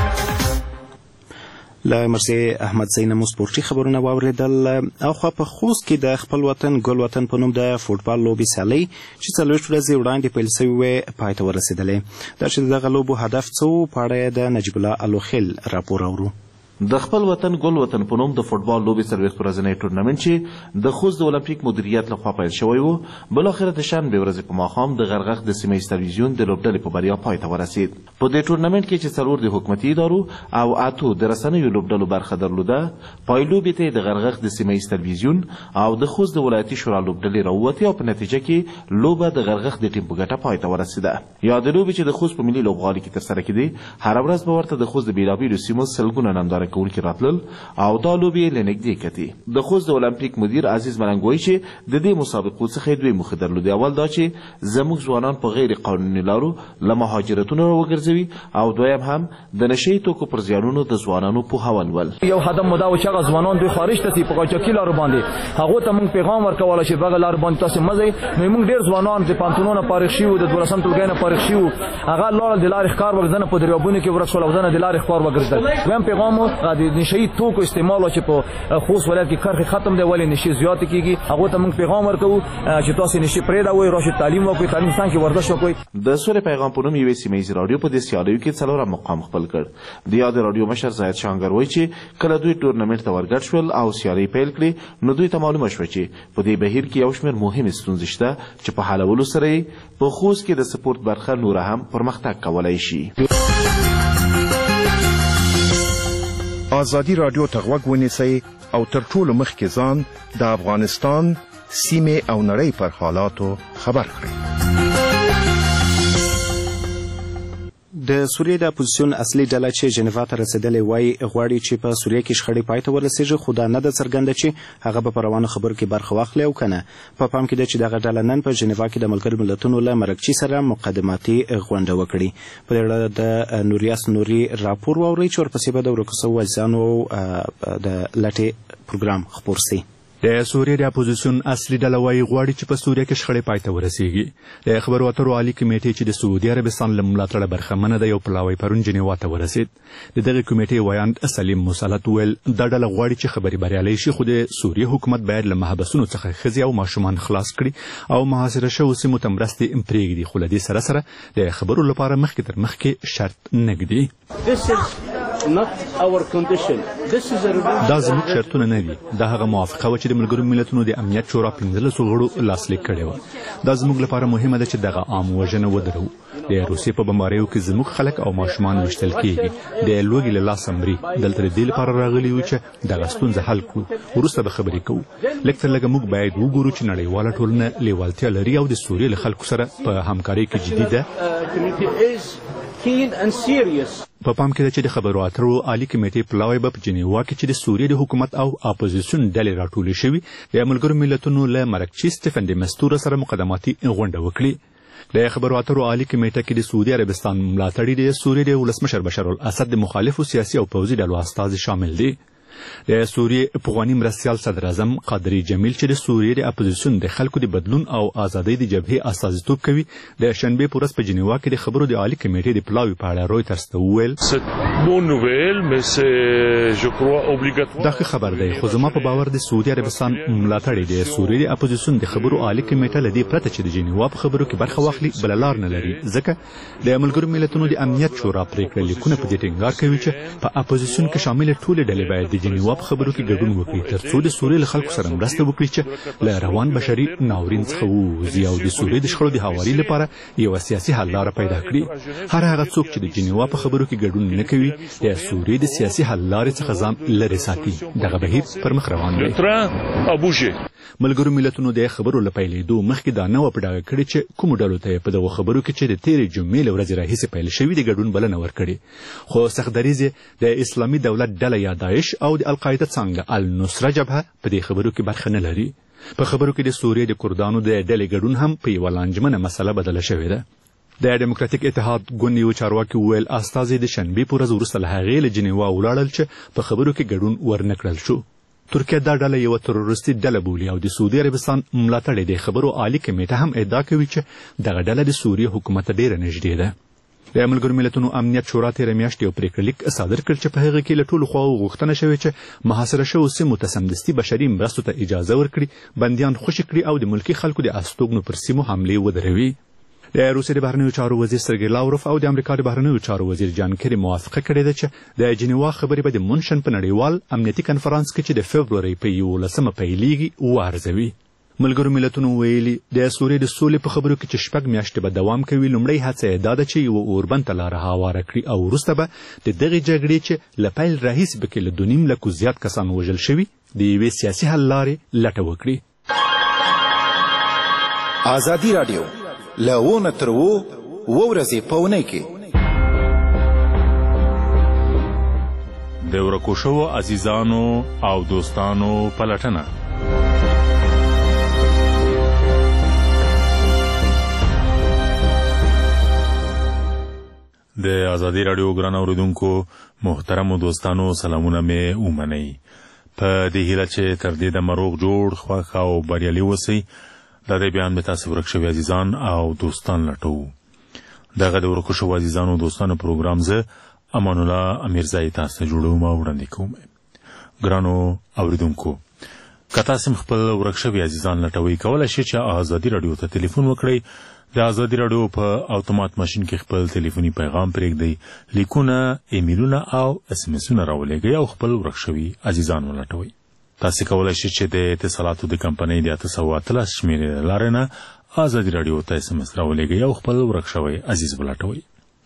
له مرسي احمد زینم سپورتي خبرونه واوریدل. او خو په خوست کې د خپل وطن ګل وطن په نوم د فوټبال لوبي سیالي چې 4 ورځې وړاندې پیل شوې پای ته ورسېدلې. دا چې دغه لوبو هدف څه په اړه د نجیب الله الوخیل راپور اورو. د خپل وطن ګل وطن په نوم د فوټبال لوبي سرویس ورځنی ټورنمنت چې د خوست د اولمپیک مدیریت لخوا پیل شوی و بل اخر د شنبه ورځې په ماښام د غرغښ د سیمه تلویزیون د لوبډلې په بریا پای ته ورسید. په دې ټورنمنت کې چې 4 د حکومتي ادارو او 8 د رسنیو لوبډلو برخه درلوده. پایلوبې ته د غرغښ د سیمه تلویزیون او د خوست د ولایتي شورا لوبډلې راووتې او په نتیجه کې لوبه د غرغښ د ټیم په ګټه پای ته ورسیده. یا د لوبې چې د خوست په ملي لوبغالي کې ترسره کېدې هر ورځ به ورته د خوست د بیلابیلو سیمو سلګونه ننداره کوونکي راتلل او دا لوبې لنږدې کتي. د خوست د اولمپیک مدیر عزیز ملنګ وایي چې د دې مسابقو څخه دوی موخې درلودې. اول دا چې زموږ ځوانان په غیر قانوني لارو له مهاجرتونو راوګرځوي او دویم هم د نشي توکو پر زیانونو د ځوانانو پوهول ول. یو هدف مو دا و چې ځوانان دوی خارج ته په قاچاقي لارو باندې هغه ته موږ پیغام ورکول چې بغل لار باندې تاسو مزه نو موږ ډیر ځوانان د پانتونونو فارغ شي او د 12 ټولګي نه فارغ شي هغه لار د لارې ښکار وګرځنه په دریابونو کې ورسول وزنه د لارې ښکار وګرځل. ویم پیغام د نشئی توکو استعمال چې په خوست ولایت کې کرخه ختم دی ولې نشي زیات کیږي هغه ته موږ پیغام ورکوو چې تاسو نشي پرېدا وای راشي تعلیم وکړئ تعلیم ستان کې ورزش وکړئ د سولې پیغام په نوم یوې سیمه ییز رادیو په دې سیالیو کې څلورم مقام خپل کړ د یاد رادیو مشر زاید شانګر وایي چې کله دوی ټورنمنټ ته ورګډ شول او سیالي پیل کړې نو دوی ته معلومه شوه چې په دې بهیر کې یو شمېر مهمې ستونزې شته چې په حلولو سره یې په خوست کې د سپورت برخه نوره هم پرمختګ کولی شي. آزادي رادیو ته غوږ ونیسئ او تر ټولو مخکې ځان د افغانستان سیمې او نړۍ پر حالاتو خبر کړئ. د سوریې د اپوزیسیون اصلي ډله چې جنیوا ته رسېدلې وایي غواړي چې په سوریې کې شخړې پای ته ورسېږي خو دا نه ده څرګنده چې هغه به په روانو خبرو کې برخه واخلي او که نه. په پام کې ده چې دغه ډله نن په جنیوا کې د ملګرو ملتونو له مرکچي سره مقدماتي غونډه وکړي. په دې اړه د نوریاس نوري راپور واورئ چې ورپسې به د ورکو سوو اجزانو د لټې پروګرام خپور سي. د سوریې د اپوزیسیون اصلي ډله وایي غواړي چې په سوریې کې شخړې پای ته ورسیږي. د خبرو اترو عالي کمیټې چې د سعودي عربستان له ملاتړه برخمنه ده یو پلاوی پرون جنیوا ته ورسید. د دغه کمیټې ویاند سلیم مسلط ویل دا ډله غواړي چې خبرې بریالۍ شي خو د سوریې حکومت باید له محبسونو څخه ښځې او ماشومان خلاص کړي او محاصره شوو سیمو ته مرستې پرېږدي خو له دې سره سره د خبرو لپاره مخکې تر مخکې شرط نه ږدي. دا زموږ شرطونه نه دي. دا هغه موافقه وه چې د ملګرو ملتونو د امنیت شورا 15 غړو لاسلیک کړې وه. دا زموږ لپاره مهمه ده چې دغه عام وژنه ودرو. د روسیې په بمباریو کې زموږ خلک او ماشومان وژل کېږي. د لوږې له لاسه مري. دلته د دې لپاره راغلي یو چې دغه ستونزه حل کړو. وروسته به خبرې کوو. لږ تر لږه موږ باید وګورو چې نړیواله ټولنه لیوالتیا لري او د سوریې له خلکو سره په همکارۍ کې جدي ده. په پام کې ده چې د خبرو اترو عالي کمیټې پلاوی به په جنیوا کې چې د سوریې د حکومت او اپوزیسیون ډلې راټولې شوي د ملګرو ملتونو له مرکچي سټیفن د مستوره سره مقدماتي غونډه وکړي. د خبرو اترو عالي کمیټه کې د سعودي عربستان ملاتړي د سوریې د ولسمشر بشار الاسد د مخالفو سیاسي او پوځي ډلو استازي شامل دي. د سوریې پخوانی مرستیال صدر اعظم قادري جمیل چې د سوریې د اپوزیسیون د خلکو د بدلون او ازادۍ د جبهې استازیتوب کوي د شنبې په ورځ په جنیوا کې د خبرو د عالي کمیټې د پلاوي په اړه رویټرز ته وویل دا ښه خبر دی خو زما په باور د سعودي عربستان ملاتړي د سوریې د اپوزیسیون د خبرو عالي کمیټه له دې پرته چې د جنیوا په خبرو کې برخه واخلي بله لار نه لري ځکه د ملګرو ملتونو د امنیت شورا پرېکړه لیکونه په دې ټینګار کوي چې په اپوزیسیون کې شامل ټولې ډلې باید د جنیوا په خبرو کې ګډون وکړي ترڅو د سوریې له خلکو سره مرسته وکړي چې له روان بشري ناورین څخه ووځي او د سوریې د شخړو د هواري لپاره یوه سیاسي حل لاره پیدا کړي. هر هغه څوک چې د جنیوا په خبرو کې ګډون نه کوي د سوریې د سیاسي حل لارې څخه ځان لرې ساتي. دغه بهیر پر مخ روان دی. ملګرو ملتونو د خبرو له پیلېدو مخکې دا نه وه په ډاګه کړې چې کومو ډلو ته یې په دغو خبرو کې چې د تېرې جمعې له ورځې راهیسې پیل شوي د ګډون بلنه ورکړې خو سختدریځ د اسلامي دولت ډله یا داعش او د القاعده څانګه النصره جبهه په دې خبرو کې برخه نه لري. په خبرو کې د سوریې د کردانو د ډلې ګډون هم په یوه لانجمنه مسله بدله شوې ده. د ډیموکراتیک اتحاد ګوند یو چارواکي وویل استازي د شنبې په ورځ وروسته له هغې له جنیوا ولاړل چې په خبرو کې ګډون ورنه کړل شو. ترکیه دا ډله یوه تروریستي ډله بولي او د سعودي عربستان ملاتړې د خبرو عالي کمیټه هم ادعا کوي چې دغه ډله د سوریې حکومت ته ډیره نږدې ده. د ملګرو ملتونو امنیت شورا تېره میاشت یو پرېکړه لیک صادر کړ چې په هغه کې له ټولو خواو غوښتنه شوې چې محاصره شوو سیمو ته سمدستي بشري مرستو ته اجازه ورکړي بندیان خوشي کړي او د ملکي خلکو د استوګنو پر سیمو حملې ودروي. د روسیې د بهرنیو چارو وزیر سرګی لاوروف او د امریکا د بهرنیو چارو وزیر جان کری موافقه کړې ده چې د جنیوا خبرې به د منشن په نړیوال امنیتي کنفرانس کې چې د فبرورۍ په 11 پیلېږي وارزوي. ملګرو ملتونو ویلي د سوریې د سولې په خبرو کې چې 6 میاشتې به دوام کوي لومړی هڅه یې دا ده چې یوه اوربند ته لاره هواره کړي او وروسته به د دغې جګړې چې له پیل راهیسې پکې له 2.5 لکو زیات کسان وژل شوي د یوې سیاسي حل لارې لټه وکړي. ازادي راډیو له 1 تر 2 ورځې په اونۍ کې د ورکو شوو عزیزانو او دوستانو پلټنه د ازادي راډیو ګران اوریدونکو محترمو دوستانو سلامونه مې ومنئ په دې هیله چې تر دې د مروغ جوړ خوښ او بریالي اوسئ. دا د بیان به تاسو ورک شوي عزیزان او دوستان لټوو. دغه د ورکو شوو عزیزانو او دوستانو پروګرام زه امان الله امیرزای تاسو جوړوم او وړاندې کوم. ګرانو اوریدونکو، که تاسو خپل ورک شوي عزیزان لټوي، کولی شئ چې ازادي راډیو ته ټلیفون وکړئ. د ازادي راډیو په اتومات ماشین کې خپل ټلیفوني پیغام پرېږدئ، لیکونه، ایمیلونه او اس ام اسونه راولېږئ او خپل ورک شوي عزیزان ولټوئ. تاسو کولی شئ چې د اتصالاتو د کمپنۍ د 813 شمېرې له لارې نه ازادي راډیو ته اس ام اس راولېږئ او خپل ورک شوی عزیز ولټوئ.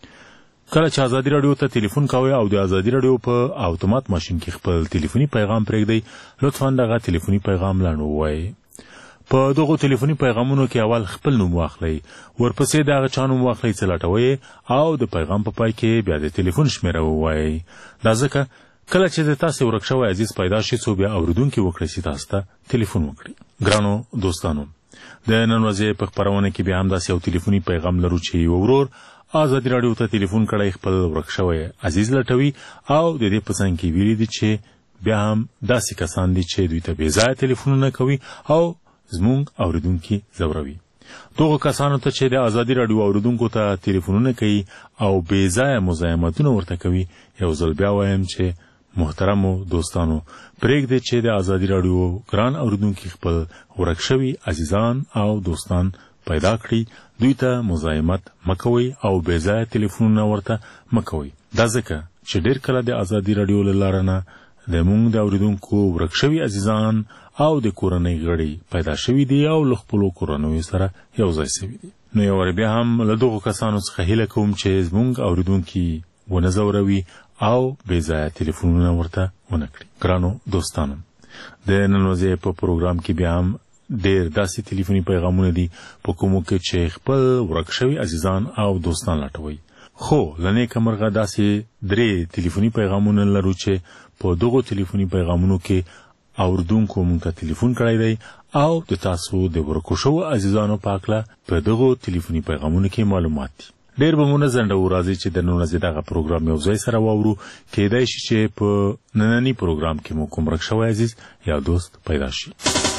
کله چې ازادي راډیو ته ټلیفون کوئ او د ازادي راډیو په اتومات ماشین کې خپل ټلیفوني پیغام پرېږدئ، لطفا دغه ټلیفوني پیغام لنډ ووایئ. په دغو ټلیفوني پیغامونو کې اول خپل نوم واخلئ، ورپسې د هغه چا نوم واخلئ چې لټوئ او د پیغام په پای کې بیا د ټلیفون شمېره ووایئ. دا ځکه کله چې د تاسې ورک شوی عزیز پیدا شي، څو بیا اورېدونکي وکړئ چې تاسو ته ټلیفون وکړي. ګرانو دوستانو، د نن ورځې په خپرونه کې بیا هم داسې یو ټلیفوني پیغام لرو چې یو ورور ازادي راډیو ته ټلیفون کړی، خپل ورک شوی عزیز لټوي او د دې په څنګ کې ویلي دي چې بیا هم داسې کسان دي چې دوی ته بې ځایه ټلیفونونه کوي او زموږ اوریدونکي ځوروي. دغو کسانو ته چې د ازادي راډیو اوریدونکو ته ټلیفونونه کوي او بې ځایه مزاحمتونه ورته کوي، یو ځل بیا وایم چې محترمو دوستانو، پرېږدئ چې د ازادي راډیو ګران اوریدونکي خپل ورک شوي عزیزان او دوستان پیدا کړي، دوی ته مزاحمت مکوئ او بې ځایه ټلیفونونه ورته مکوئ. دا ځکه چې ډېر کله د ازادي راډیو له لارې نه د موږ د اوریدونکو ورک شوي عزیزان او د کورنۍ غړي پیدا شوي دي او له خپلو کورنیو سره یو ځای شوي دي. نو یو وار بیا هم له دغو کسانو څخه هیله کوم چې زموږ اوریدونکي ونه ځوروي او بې ځایه ټلیفونونه ورته ونه کړي. ګرانو دوستانو، د نن ورځې په پروګرام کې بیا هم ډېر داسې ټلیفوني پیغامونه دي په کومو کې چې خپل ورک شوي عزیزان او دوستان لټوي. خو له نیکه مرغه داسې 3 ټلیفوني پیغامونه لرو چې په دغو ټلیفوني پیغامونو کې اوریدونکو موږ ته ټلیفون کړی دی او د تاسو د ورکو شوو عزیزانو په هکله په دغو ټلیفوني پیغامونو کې معلومات دي. ډېر به مو نه ځنډو، راځئ چې د نن ورځې دغه پروګرام یو ځای سره واورو. کیدای شي چې په ننني پروګرام کې مو کوم ورک شوی عزیز یا دوست پیدا شي.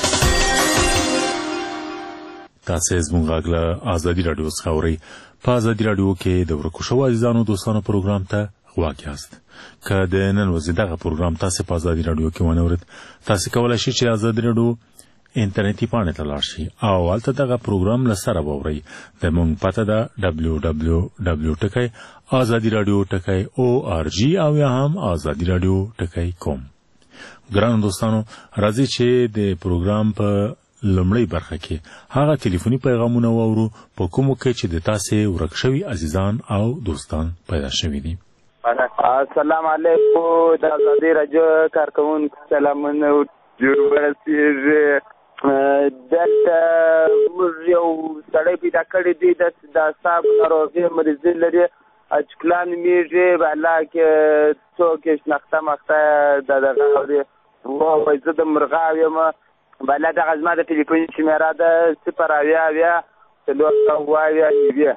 تاسو زموږ غږ له ازادي راډیو څخه اورئ. په ازادي راډیو کې د ورکو شوو عزیزانو دوستانو پروګرام ته غواګ یاست. که د نن ورځې دغه پروګرام تاسو په ازادي راډیو کې ونه اورئ، تاسو کولی شئ چې ازادي راډیو انټرنیټي پاڼې ته لاړ شي او هلته دغه پروګرام له سره واورئ. د موږ پته ده www.azadiradio.org او یا هم azadiradio.com. ګرانو دوستانو، راځئ چې د پروګرام په لومړۍ برخه کې هغه ټلیفوني پیغامونه واورو په کومو کې چې د تاسې ورک شوي عزیزان او دوستان پیدا شوي دي. السلام علیکم. د ازادي راډیو کارکوونکو سلامونه ورسیږي. دلته موږ یو سړی پیدا کړی دی د اعصابو ناروغۍ مریضي لري، اچکلا نومیږي. بالا کې څوک یې شناخته مخته دغه اوري وایي زه د مرغاو یم. بالا دغه زما د ټلیفون شمېره ده 080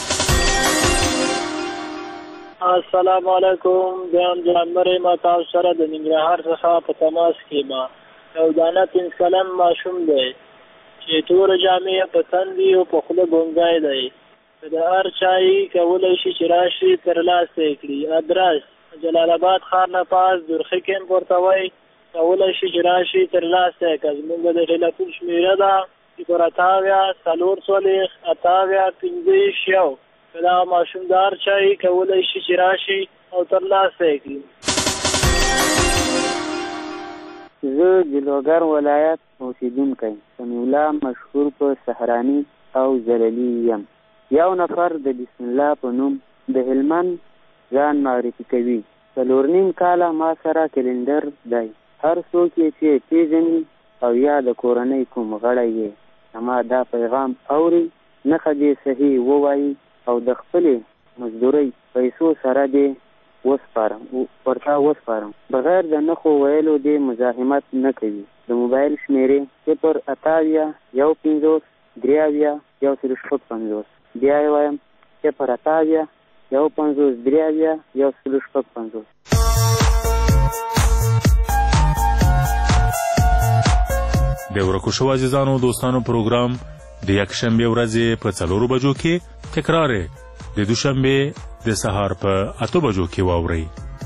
السلام علیکم. بیا هم جانمرې ما تاسو سره د ننګرهار څخه په تماس کې ما یو دانه 3 کلن ماشوم دی چې تور جامې په تن دي او په خوله ګونګی دی. د هر چای کولی شي چې راشي ترلاسه کړي. ادرس جلال آباد ښار نه پاس درخي کیمپ ورته وایي، کولی شي چې راشي ترلاسه کړي. زموږ د ټلیفون شمېره ده 080 دا ماشوم د هر چای کولی شي چې راشي او ترلاسه کړي. زه جلوګر ولایت اوسیدونکی سمیع الله مشهور په سهرانی او زللی یم. یو نفر د بسم الله په نوم د هلمند ځان معرفي کوي. 4.5 کاله ما سره کلندر دی. هر څوک یې چې پیژني او یا د کورنۍ کوم غړی یې زما دا پیغام اوري، نښه دې صحیح ووایي او د خپلې مزدورۍ پیسو سره دې ورته وسپارم. بغیر د نښو ویلو دې مزاحمت نه کوي. د موبایل شمېرې 080 15 53 155. بیا یې وایم 080 15 53 155. د ورکو شوو عزیزانو دوستانو پروګرام د یکشنبې ورځې په 4 بجو کې تکرار د دوشنبه د سهار په 8 بجو کې واورئ.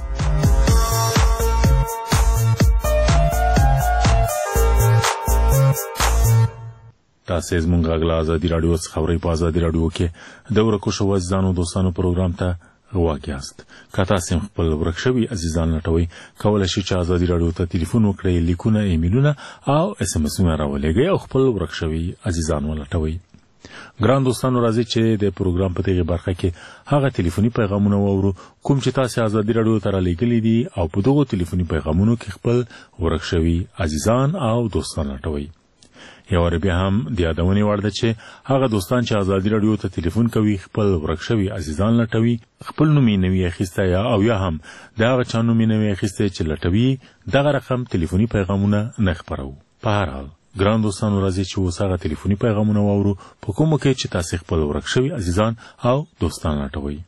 تاسو زموږ غلا ازادي رادیو څخه خبرې په ازادي رادیو کې د ورکو شو ځانو دوستانو پروګرام ته غواګیاست. کاته سیم خپل ورکشوي عزیزان لټوي کولای شي چې ازادي رادیو ته ټلیفون وکړي، لیکونه، ایمیلونه او اس ام اسونه راولېږي او خپل ورکشوي عزیزان ولټوي. ګران دوستانو راځي چې د پروګرام په دغه برخه کې هغه ټلیفوني پیغامونه وورو کوم چې تاسو ازادي رادیو ته رالیږلي دي او په دغه ټلیفوني پیغامونو کې خپل ورکشوي عزیزان او دوستان لټوي. یو بیا هم د یادونې وړ ده چې هغه دوستان چې ازادي رادیو ته ټلیفون کوي خپل ورکشوي عزیزان لټوي، خپل نوم یې نوي اخیسته یا هم د هغه چا نوم یې نوي اخیسته چې لټوي دغه رقم ټلیفوني پیغامونه نه خپرو. په هر حال ګران دوستانو راځي چې اوس هغه ټلیفوني پیغامونه واورو په کومو کې چې تاسو خپل ورکشوي عزیزان او دوستان لټوي.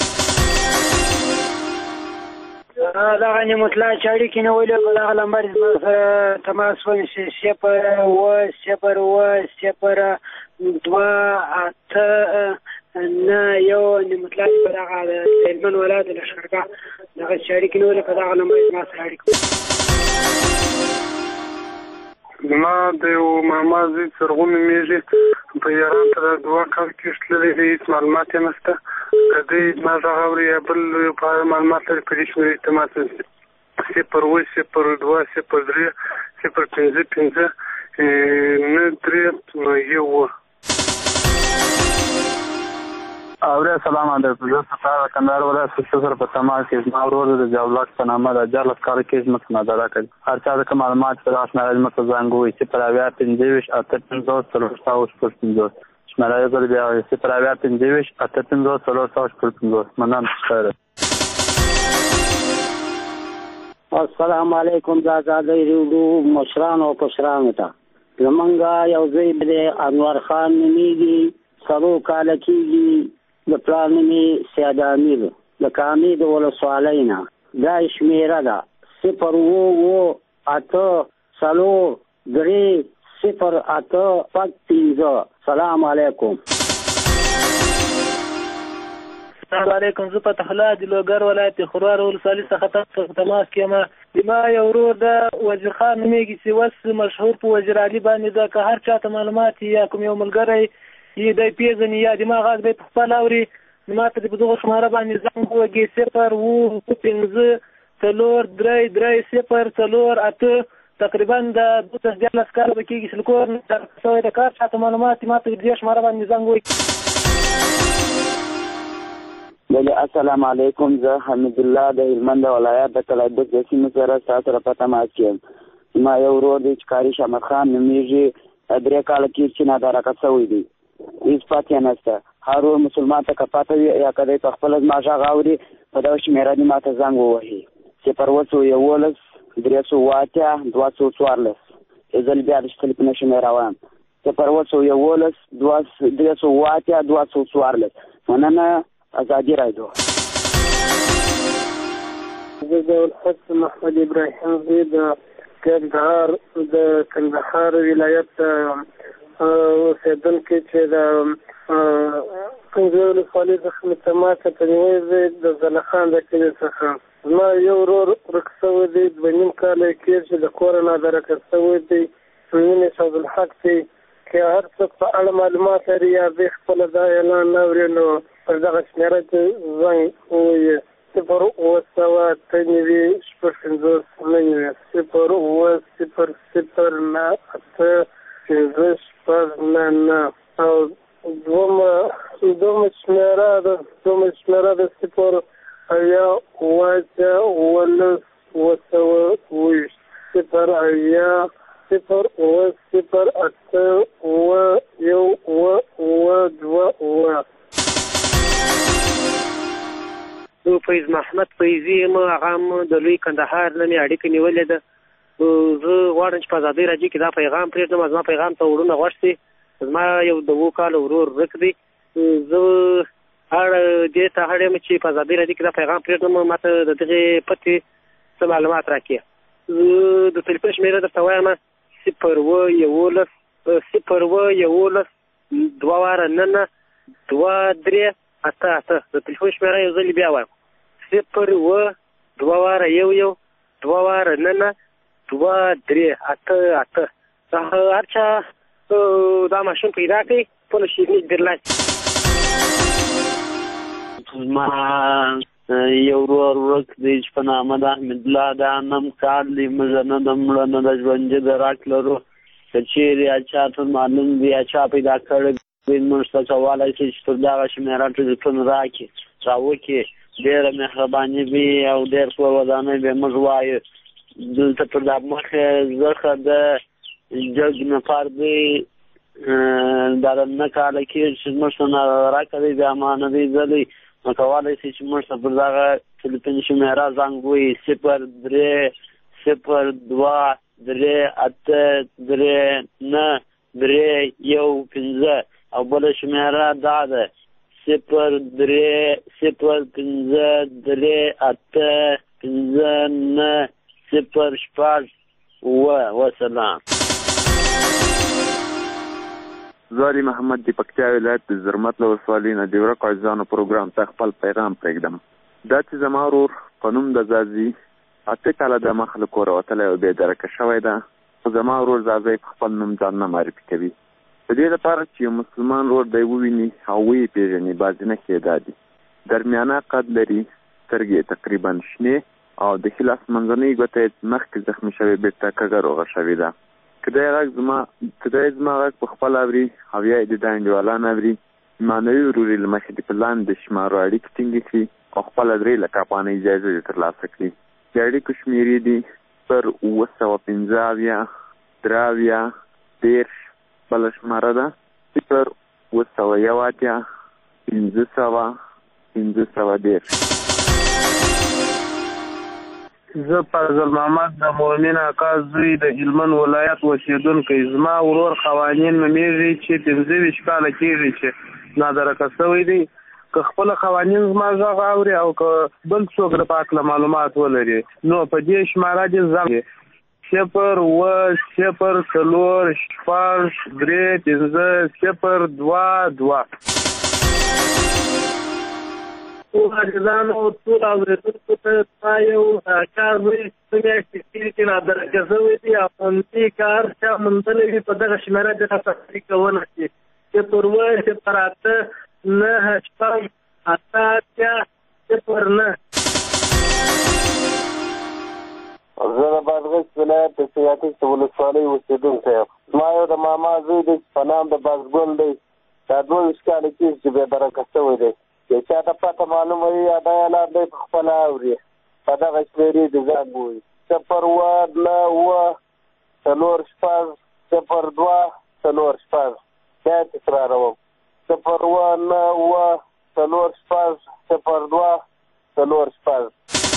دغه نعمتالله چې اړیکې نه ویلې په دغه نمبر سره تماس ونیسئ 0 نعمتالله په دغه هلمند ولایت لښکرګاه دغه چې اړیکې نه ویلې په دغه نمبر زما سره اړیکه زما د یو ماما زوی سرغون نومېږي په ایران ته د 2 کال کې تللی دی، هېڅ معلومات یې نشته. که دوی زما غږ اوري یا بل په اړه معلومات لري په دې شمېرې ته ما ته 0 اوره سلام علیکم. زه ستاره کندهار ولایت سره په تماس کې زما ورور د جولاک په نامه د 14 کال کې زما مداره کوي. هر چا د معلومات پر اساس نه زما زنګ وي چې پر اویا 25 850 شماره یې بیا چې پر اویا 25 850 مننه ستاره. السلام علیکم. د آزادۍ رادیو مشرانو او کشرانو ته زمونږ یو ځای د انور خان نومېږي، 3 کاله کېږي، د پلار نوم یې سیاد امیر د کامې د ولسوالۍ نه. دا شمېره ده 0880308 سلام علیکم. السلام علیکم. زه فتح الله د لوګر ولایت خروار ولسوالۍ څخه تماس کوم. ما یو ورور د وزیر خان نومېږي چې اوس مشهور په وزیر علي باندې ده. که هر چاته معلومات یا کوم یو ملګری یې دی پیژني یا د ما غږ دی په خپل اوري نو ما ته په دغه شماره باندې زنګ ووهي 0 تقریبا د 12 کال به کېږي چې کور نه سوی د کار چاته معلومات ما ته دې شماره باندې زنګ ووهي. بله السلام علیکم. زه حمید الله د هلمند ولایت د کلابک د سیمې سره ستاسو سره په تماس کې یم. ما یو ورور دی چې کاري شمد خان نومېږي، 3 کاله کېږي چې نادارکه شوی دی، هېڅ پاتې نشته. هر ورور مسلمان ته که پاته وي یا که دی په خپله زما غږ اوري په دغه شمېره دې ما ته زنګ ووهي 011 308 214. زه بیا د ټلیفون شمېره وایم 011 308 214. مننه. ازادي رادیو. زه د الحق محمد ابراهیم زوی د کندهار ولایت اوسېدونکی چې د کندهار ولسوالۍ څخه مې تماس ته نیولی دی د زلخان د کلي څخه. زما یو ورور ورک شوی دی، 2.5 کاله یې کېږي چې د کوره نادارکه شوی دی. نوم یې شهزالحق دی. که هر څوک په اړه معلومات لري یا دوی خپله دا اعلان نه اوري نو پر دغه شمېره کې زنګ ووهي 0 او دومره شمېره ده 0 اویا 0 فیض محمد فیضي یم، هغه هم د لوی کندهار نه مې اړیکه نیولې ده. زه غواړم چې په ازادۍ راډیو کې دا پیغام پرېږدم، زما پیغام ته وروڼه غوږ شي. زما یو د 2 کاله ورور ورک دی. زه دې ته اړ یم چې په ازادۍ راډیو کې دا پیغام پرېږدم، ما ته د دغې پتې څه معلومات راکړي. زه د ټلیفون شمېره درته وایم 011 0 2 9 2 3 اته د تلیفون شمیره یو ځل بیا وایم 0 2 واره 1 2 واره 9 2 3 8 هر چا دا ماشین پیدا کړي ټول شي درلای ما یو ورک دی چې په نامه د احمد الله د نام کار دی مزنه د مړه نه د ژوند د راکلرو کچېری اچا ته معلوم دی اچا پیدا کړی موږ څه سوالای چې پر دا شمیره ټلیفون راکې راوکې ډېره مهرباني وي او ډېر په ودانه به موږ وایو دلته پر دا مخه زخه د جګ نفر دی دا نه کال کې چې موږ نه راکړي د امانه دی ځلې مکوالای شي چې موږ پر دا ټلیفون شمیره زنګ وي 0-3-2-3-8-3-9-3-1-5 او بل شمیره دا ده 0-3-2-3-8-3-9-0 وسلام. زاری محمد دی پکتیا ولایت د زرمت ولسوالۍ نه د ورک عزیزانو پروګرام ته خپل پیغام پرېږدم. دا چې زما ورور په نوم د زازي 8 کاله د مخ له کوره وتلی او بېدرکه شوی ده، خو زما ورور زازی په خپل نوم ځان نه معرفي کوي. په دې لپاره چې یو مسلمان ورور دی وویني او ویې پېژني بعضې نښې یې دا دي: درمیانه قد لري، سترګې تقریبا شنې او د ښي لاس منځنۍ ګوته یې مخکې زخمي شوې بېرته کږه روغه شوې ده. که دی زما غږ په خپل اوري او یا یې د دا انډیوالان اوري، معنوي ورور یې له مخې د پلان د شمارو اړیکې ټینګې کړي او خپله 3 لکه افغانۍ جایزه یې ترلاسه کړي. د اړیکو شمېرې دي 0-915 3-10 بله شماره ده 0-918 500 زه فضل محمد د مؤمن اکا زوی د هلمند ولایت اوسېدونکی. زما ورور قوانین نومیږي چې 25 کاله کېږي چې نادرکه شوی دی. که خپل قوانین زما غږ اوري او که بل څوک د پاک له معلومات ولري نو په دې شماره دې زنګ 0-7-4-3-5-0-2-2. عزیزانو ټول اورېدونکو ته دا یو کار وایي چې میاشتې تېرې کې نادرکه شوی دی او همدې کار چا موندلی وي په دغه شمېره دې تصدیق کوونه شي 0-8-9-8-0-9. زه د بادغیس ولایت د سیاتیس ولسوالۍ اوسېدونکی یم. زما یو د ماما زوی دی چې په نام د بازګل دی. دا 22 کاله کېږي چې بېدرکه شوی دی. که چا ته پته معلومه وي یا دا اعلان دی په خپله اوري په دغه شمېرې د زنګ ووایي 0-9-4-5-0-2-4-5. بیا یې تکراروم 0-9-4-5-0-2-4-5.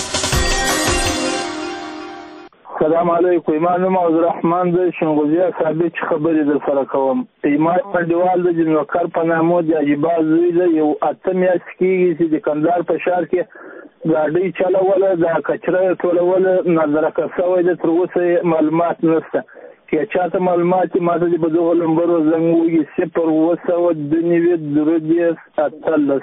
سلام علیکم. ایمان نوم عبدالرحمن د شنغوزیه ثابت خبرې در سره کوم. ایمان منډیوال د جنوکر په نامو د عجیبا زوی ده. یو 8 میاشتې کېږي چې د کندهار په ښار کې ګاډۍ چلوله، دا کچره یې ټولوله، نادرکه شوی ده. تر اوسه یې معلومات نشته. که چاته معلومات ما ته په دغو نمبرو زنګ ووهي 0-9-2-10-18.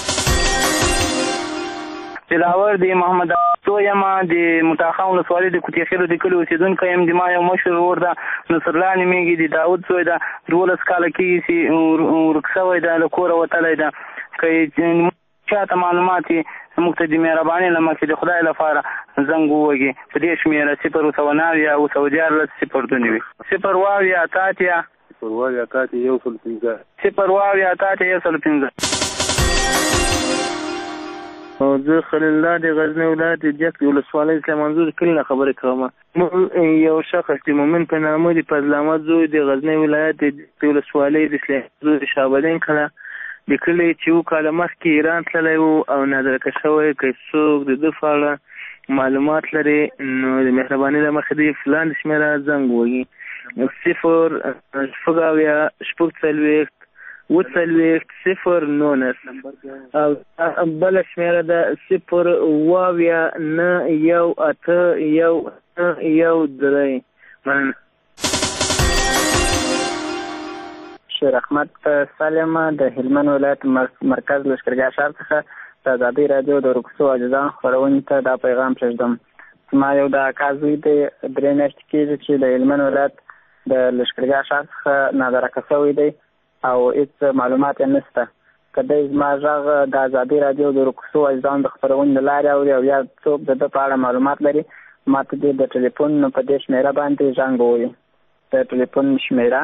دلاور د محمد تو یم د متاخم ولسوالۍ د کوټیخیلو د کلي اوسېدونکی یم. د ما یو مشر ورور ده نصرالله نومېږي، د داود زوی ده. 12 کاله کېږي چې ورک شوی ده، له کوره وتلی ده. که چاته معلومات یې موږ ته د مهربانۍ له مخې د خدای لپاره زنګ ووهي په دې شمېره 0-9-0-2 0-8-0-15. زه خلیل الله د غزنی ولایت د جک ولسوالۍ اسلام منظور کلي نه خبرې کوم. یو شخص د مومن په نامه د فضل احمد زوی د غزنی ولایت د ولسوالۍ د اسلام منظور د شابلین کله د کلي چې 2 کاله مخکې ایران تللی و او نادرکه شوی. که څوک د ده په اړه معلومات لري نو د مهربانۍ له مخې د فلان شمېره زنګ ووهي 0-9-0-19 او بله شمېره ده 0-9-1-8-1-3. شیر احمد سالم د هلمند ولایت مرکز لښکرګاه ښار څخه د ازادۍ راډیو د رکسو عاجزان خپرونې ته دا پیغام پرېږدم. ما یو د اکا زوی دی 3 میاشتې کېږي چې د هلمند ولایت د لښکرګاه ښار څخه نادرکه شوی دی او هېڅ معلومات یې نشته. که دی زما غږ د ازادۍ راډیو د رکسو عاجزانو د خپرونې له لارې اوري او یا څوک د ده په اړه معلومات لري ما ته دې د ټلیفون په دې شمېره باندې زنګ ووهي. د ټلیفون شمېره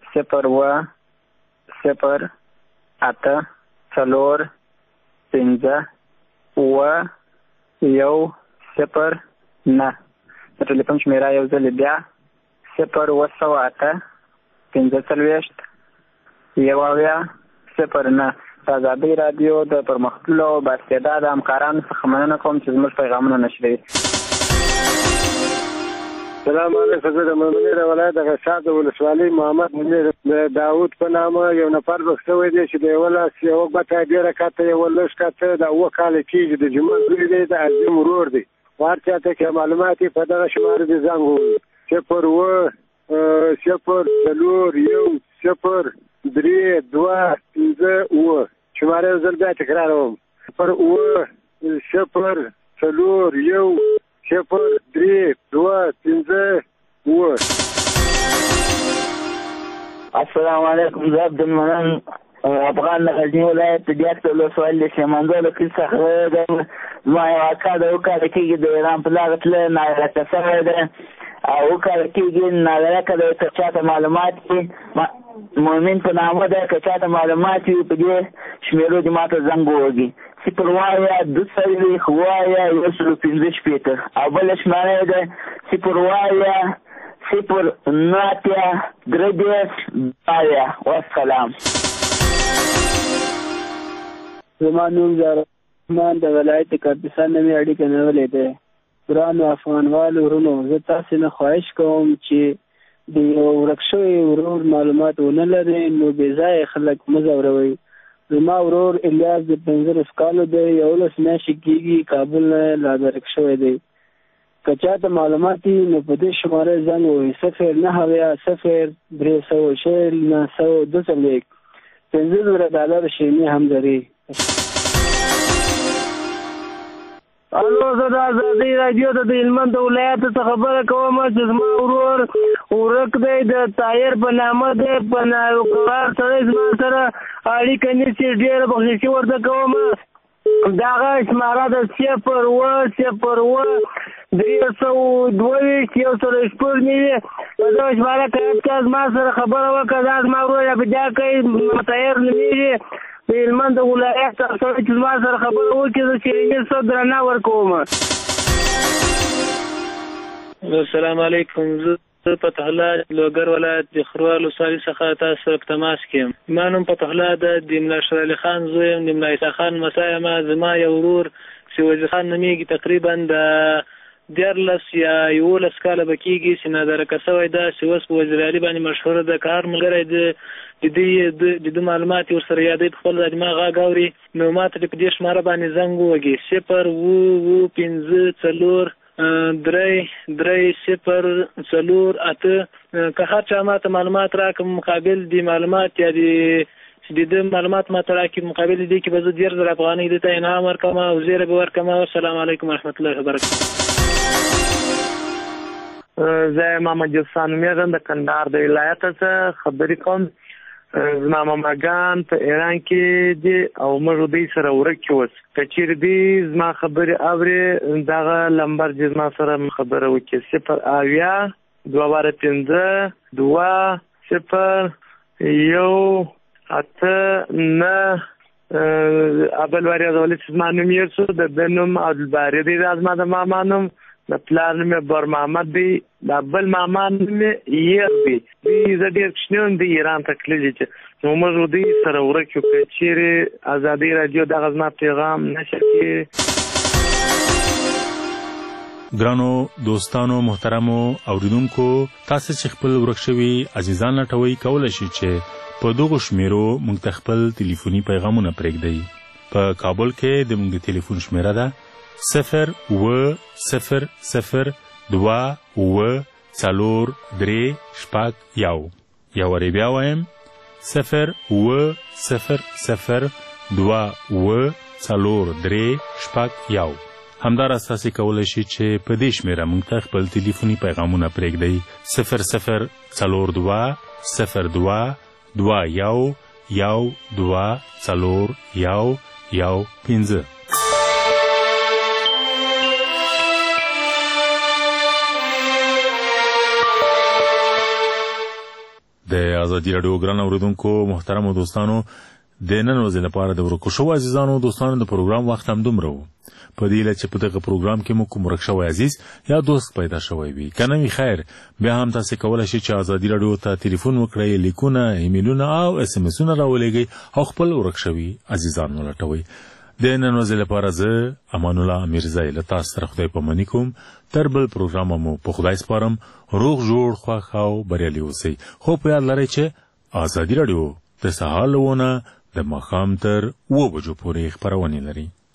0 د ټلیفون شمېره یو ځل بیا 0 د ازادۍ راډیو د پرمختللو بااستعداده همکارانو څخه مننه کوم چې زموږ پیغامونه نشروي. سلام علیکم. زه د مېمنې د ولایت د غشاد ولسوالۍ محمد منیر د داود په نامه یو نفر بخښ شوی دی چې د یوه لاس یوه بټه ډېره کاته یوه لږ کاته د 7 کاله کېږي د جمعه زوی دی د عظیم ورور دی. هر چا ته چې معلومات یې په دغه شماره دې زنګ ووهي 0 شماره یو ځل بیا تکراروم 0 السلام علیکم. زه عبدالمنان افغان د غزني ولایت د دیارت ولسوالۍ د شیمانزو له کلي څخه دی. زما یو اکا د 7 کاله کېږي د ایران په لاره تله نادرکه شوی دی او 7 کاله کېږي نادرکه دی. که چاته معلومات وي مؤمن په نامه ده، که چاته معلومات وي په دې شمېرو دې ما ته زنګ ووهي 0 2 115 او بله شماره ده 0 والسلام. زما نوم زهرالرحمن د ولایت کردستان نه مې اړیکه نیولې ده. ګرانو افغانوالو ورونو، زه تاسې نه خواهش کوم چې د یو ورک شوي ورور معلومات ونه لرئ نو بې ځایه خلک مه ځوروئ. زما ورور الیاس د 15 کالو دی، 11 میاشتې کېږي کابل نه نادرک شوی دی. که چاته معلومات وي نو په دې شماره زنګ ووهي 0 $50 شیریني هم لري. الو، زه د ازادۍ راډیو د هلمند ولایت څخه خبره کوم چې زما ورور ورک دی د طاهر په نامه دی، په ناوکرار سره زما سره اړیکه نیسي. ډېره بخښنه ورته کوم. دغه شماره د 0 322 106 مې په دغه شماره که زما سره خبره وکړه دا زما ورور یا پیدا کوي طاهر نومېږي د هلمند ولایت څخه چې زما سره خبره وکړي زه شیریني څه درنه ورکوم. السلام علیکم. زه فتح الله لوګر ولایت د خروار ولسوالۍ څخه تاسو سره په تماس کې یم. ما نوم فتح الله ده، د ملا اشرف علي خان زوی یم، د ملا عیسی خان مسا یم. زما یو ورور سیوزي خان نومېږي، تقریبا د 14 یا 11 کاله به کېږي چې نادرکه شوی ده، چې اوس په وزیر علي باندې مشهوره ده. که هر ملګری د ده معلومات یې ورسره یادوي په خپل دماغ غږ اوري نو ما ته په دې شماره باندې زنګ ووهي 0 15 4 3 0 که هر چا ما ته معلومات راکړي مقابل د معلومات یا د معلومات ما ته راکړي مقابل دې کې به زه 10,000 افغانۍ دې ته انعام ورکړم او زیره به ورکړم. السلام علیکم ورحمة الله وبرکاته. زه محمد جوسان نومېږم، د کندهار د ولایت څخه خبرې کوم. زما ماماګان په ایران کې دي او موږ دوی سره ورک اوس. که چېرې دوی زما خبرې اوري دغه لمبر چې زما سره خبره وکړي 0 2 2 0 8 9 ابل واري ولې چې زما نوم یې څو د بنوم عبدالباري دی، دا زما د ماما نوم، د پلار نوم یې بر محمد دی، د بل ماما نوم یې دی. زه ډېر کوچنی د ایران ته تللی چې نو موږ دوی سره ورک یو. که چېرې ازادۍ راډیو دغه زما پیغام نشر کړي. ګرانو دوستانو محترمو اوریدونکو، تاسو چې خپل ورک شوي عزیزان لټوئ کولی شئ چې په دغو شمیرو موږ ته خپل ټلیفوني پیغامونه پرېږدئ. په کابل کې د موږ د ټلیفون شمیره ده 0 0 0 2 4 3 1. یو وارې بیا وایم 020002943 همدارس تاسې کولی شئ چې په دې شمېره موږ ته خپل تلیفوني پیغامونه پرېږدئ 004212041115. د ازادي راډیو ګران اوریدونکو محترمو دوستانو د نن ورځې لپاره د ورکو شوو عزیزانو دوستانو د پروګرام وخت هم دومره و. په دې هیله چې په دغه پروګرام کې مو کوم ورک شوی عزیز یا دوست پیدا شوی وي که نه وي خیر بیا هم تاسې کولی شئ چې ازادي راډیو ته تلیفون وکړئ لیکونه ایمیلونه او اس ام اسونه راولېږئ او خپل ورک شوي عزیزان ولټوئ. د نن ورځې لپاره زه امان الله امیرزی له تاسو سره خدای پاماني کوم. تر بل پروګرام مو په خدای سپارم. روغ جوړ خوښ او بریالي اوسئ. خو په یاد لرئ چې ازادي راډیو د سهار له 9 د ماښام تر 7 بجو پورې خپرونې لري.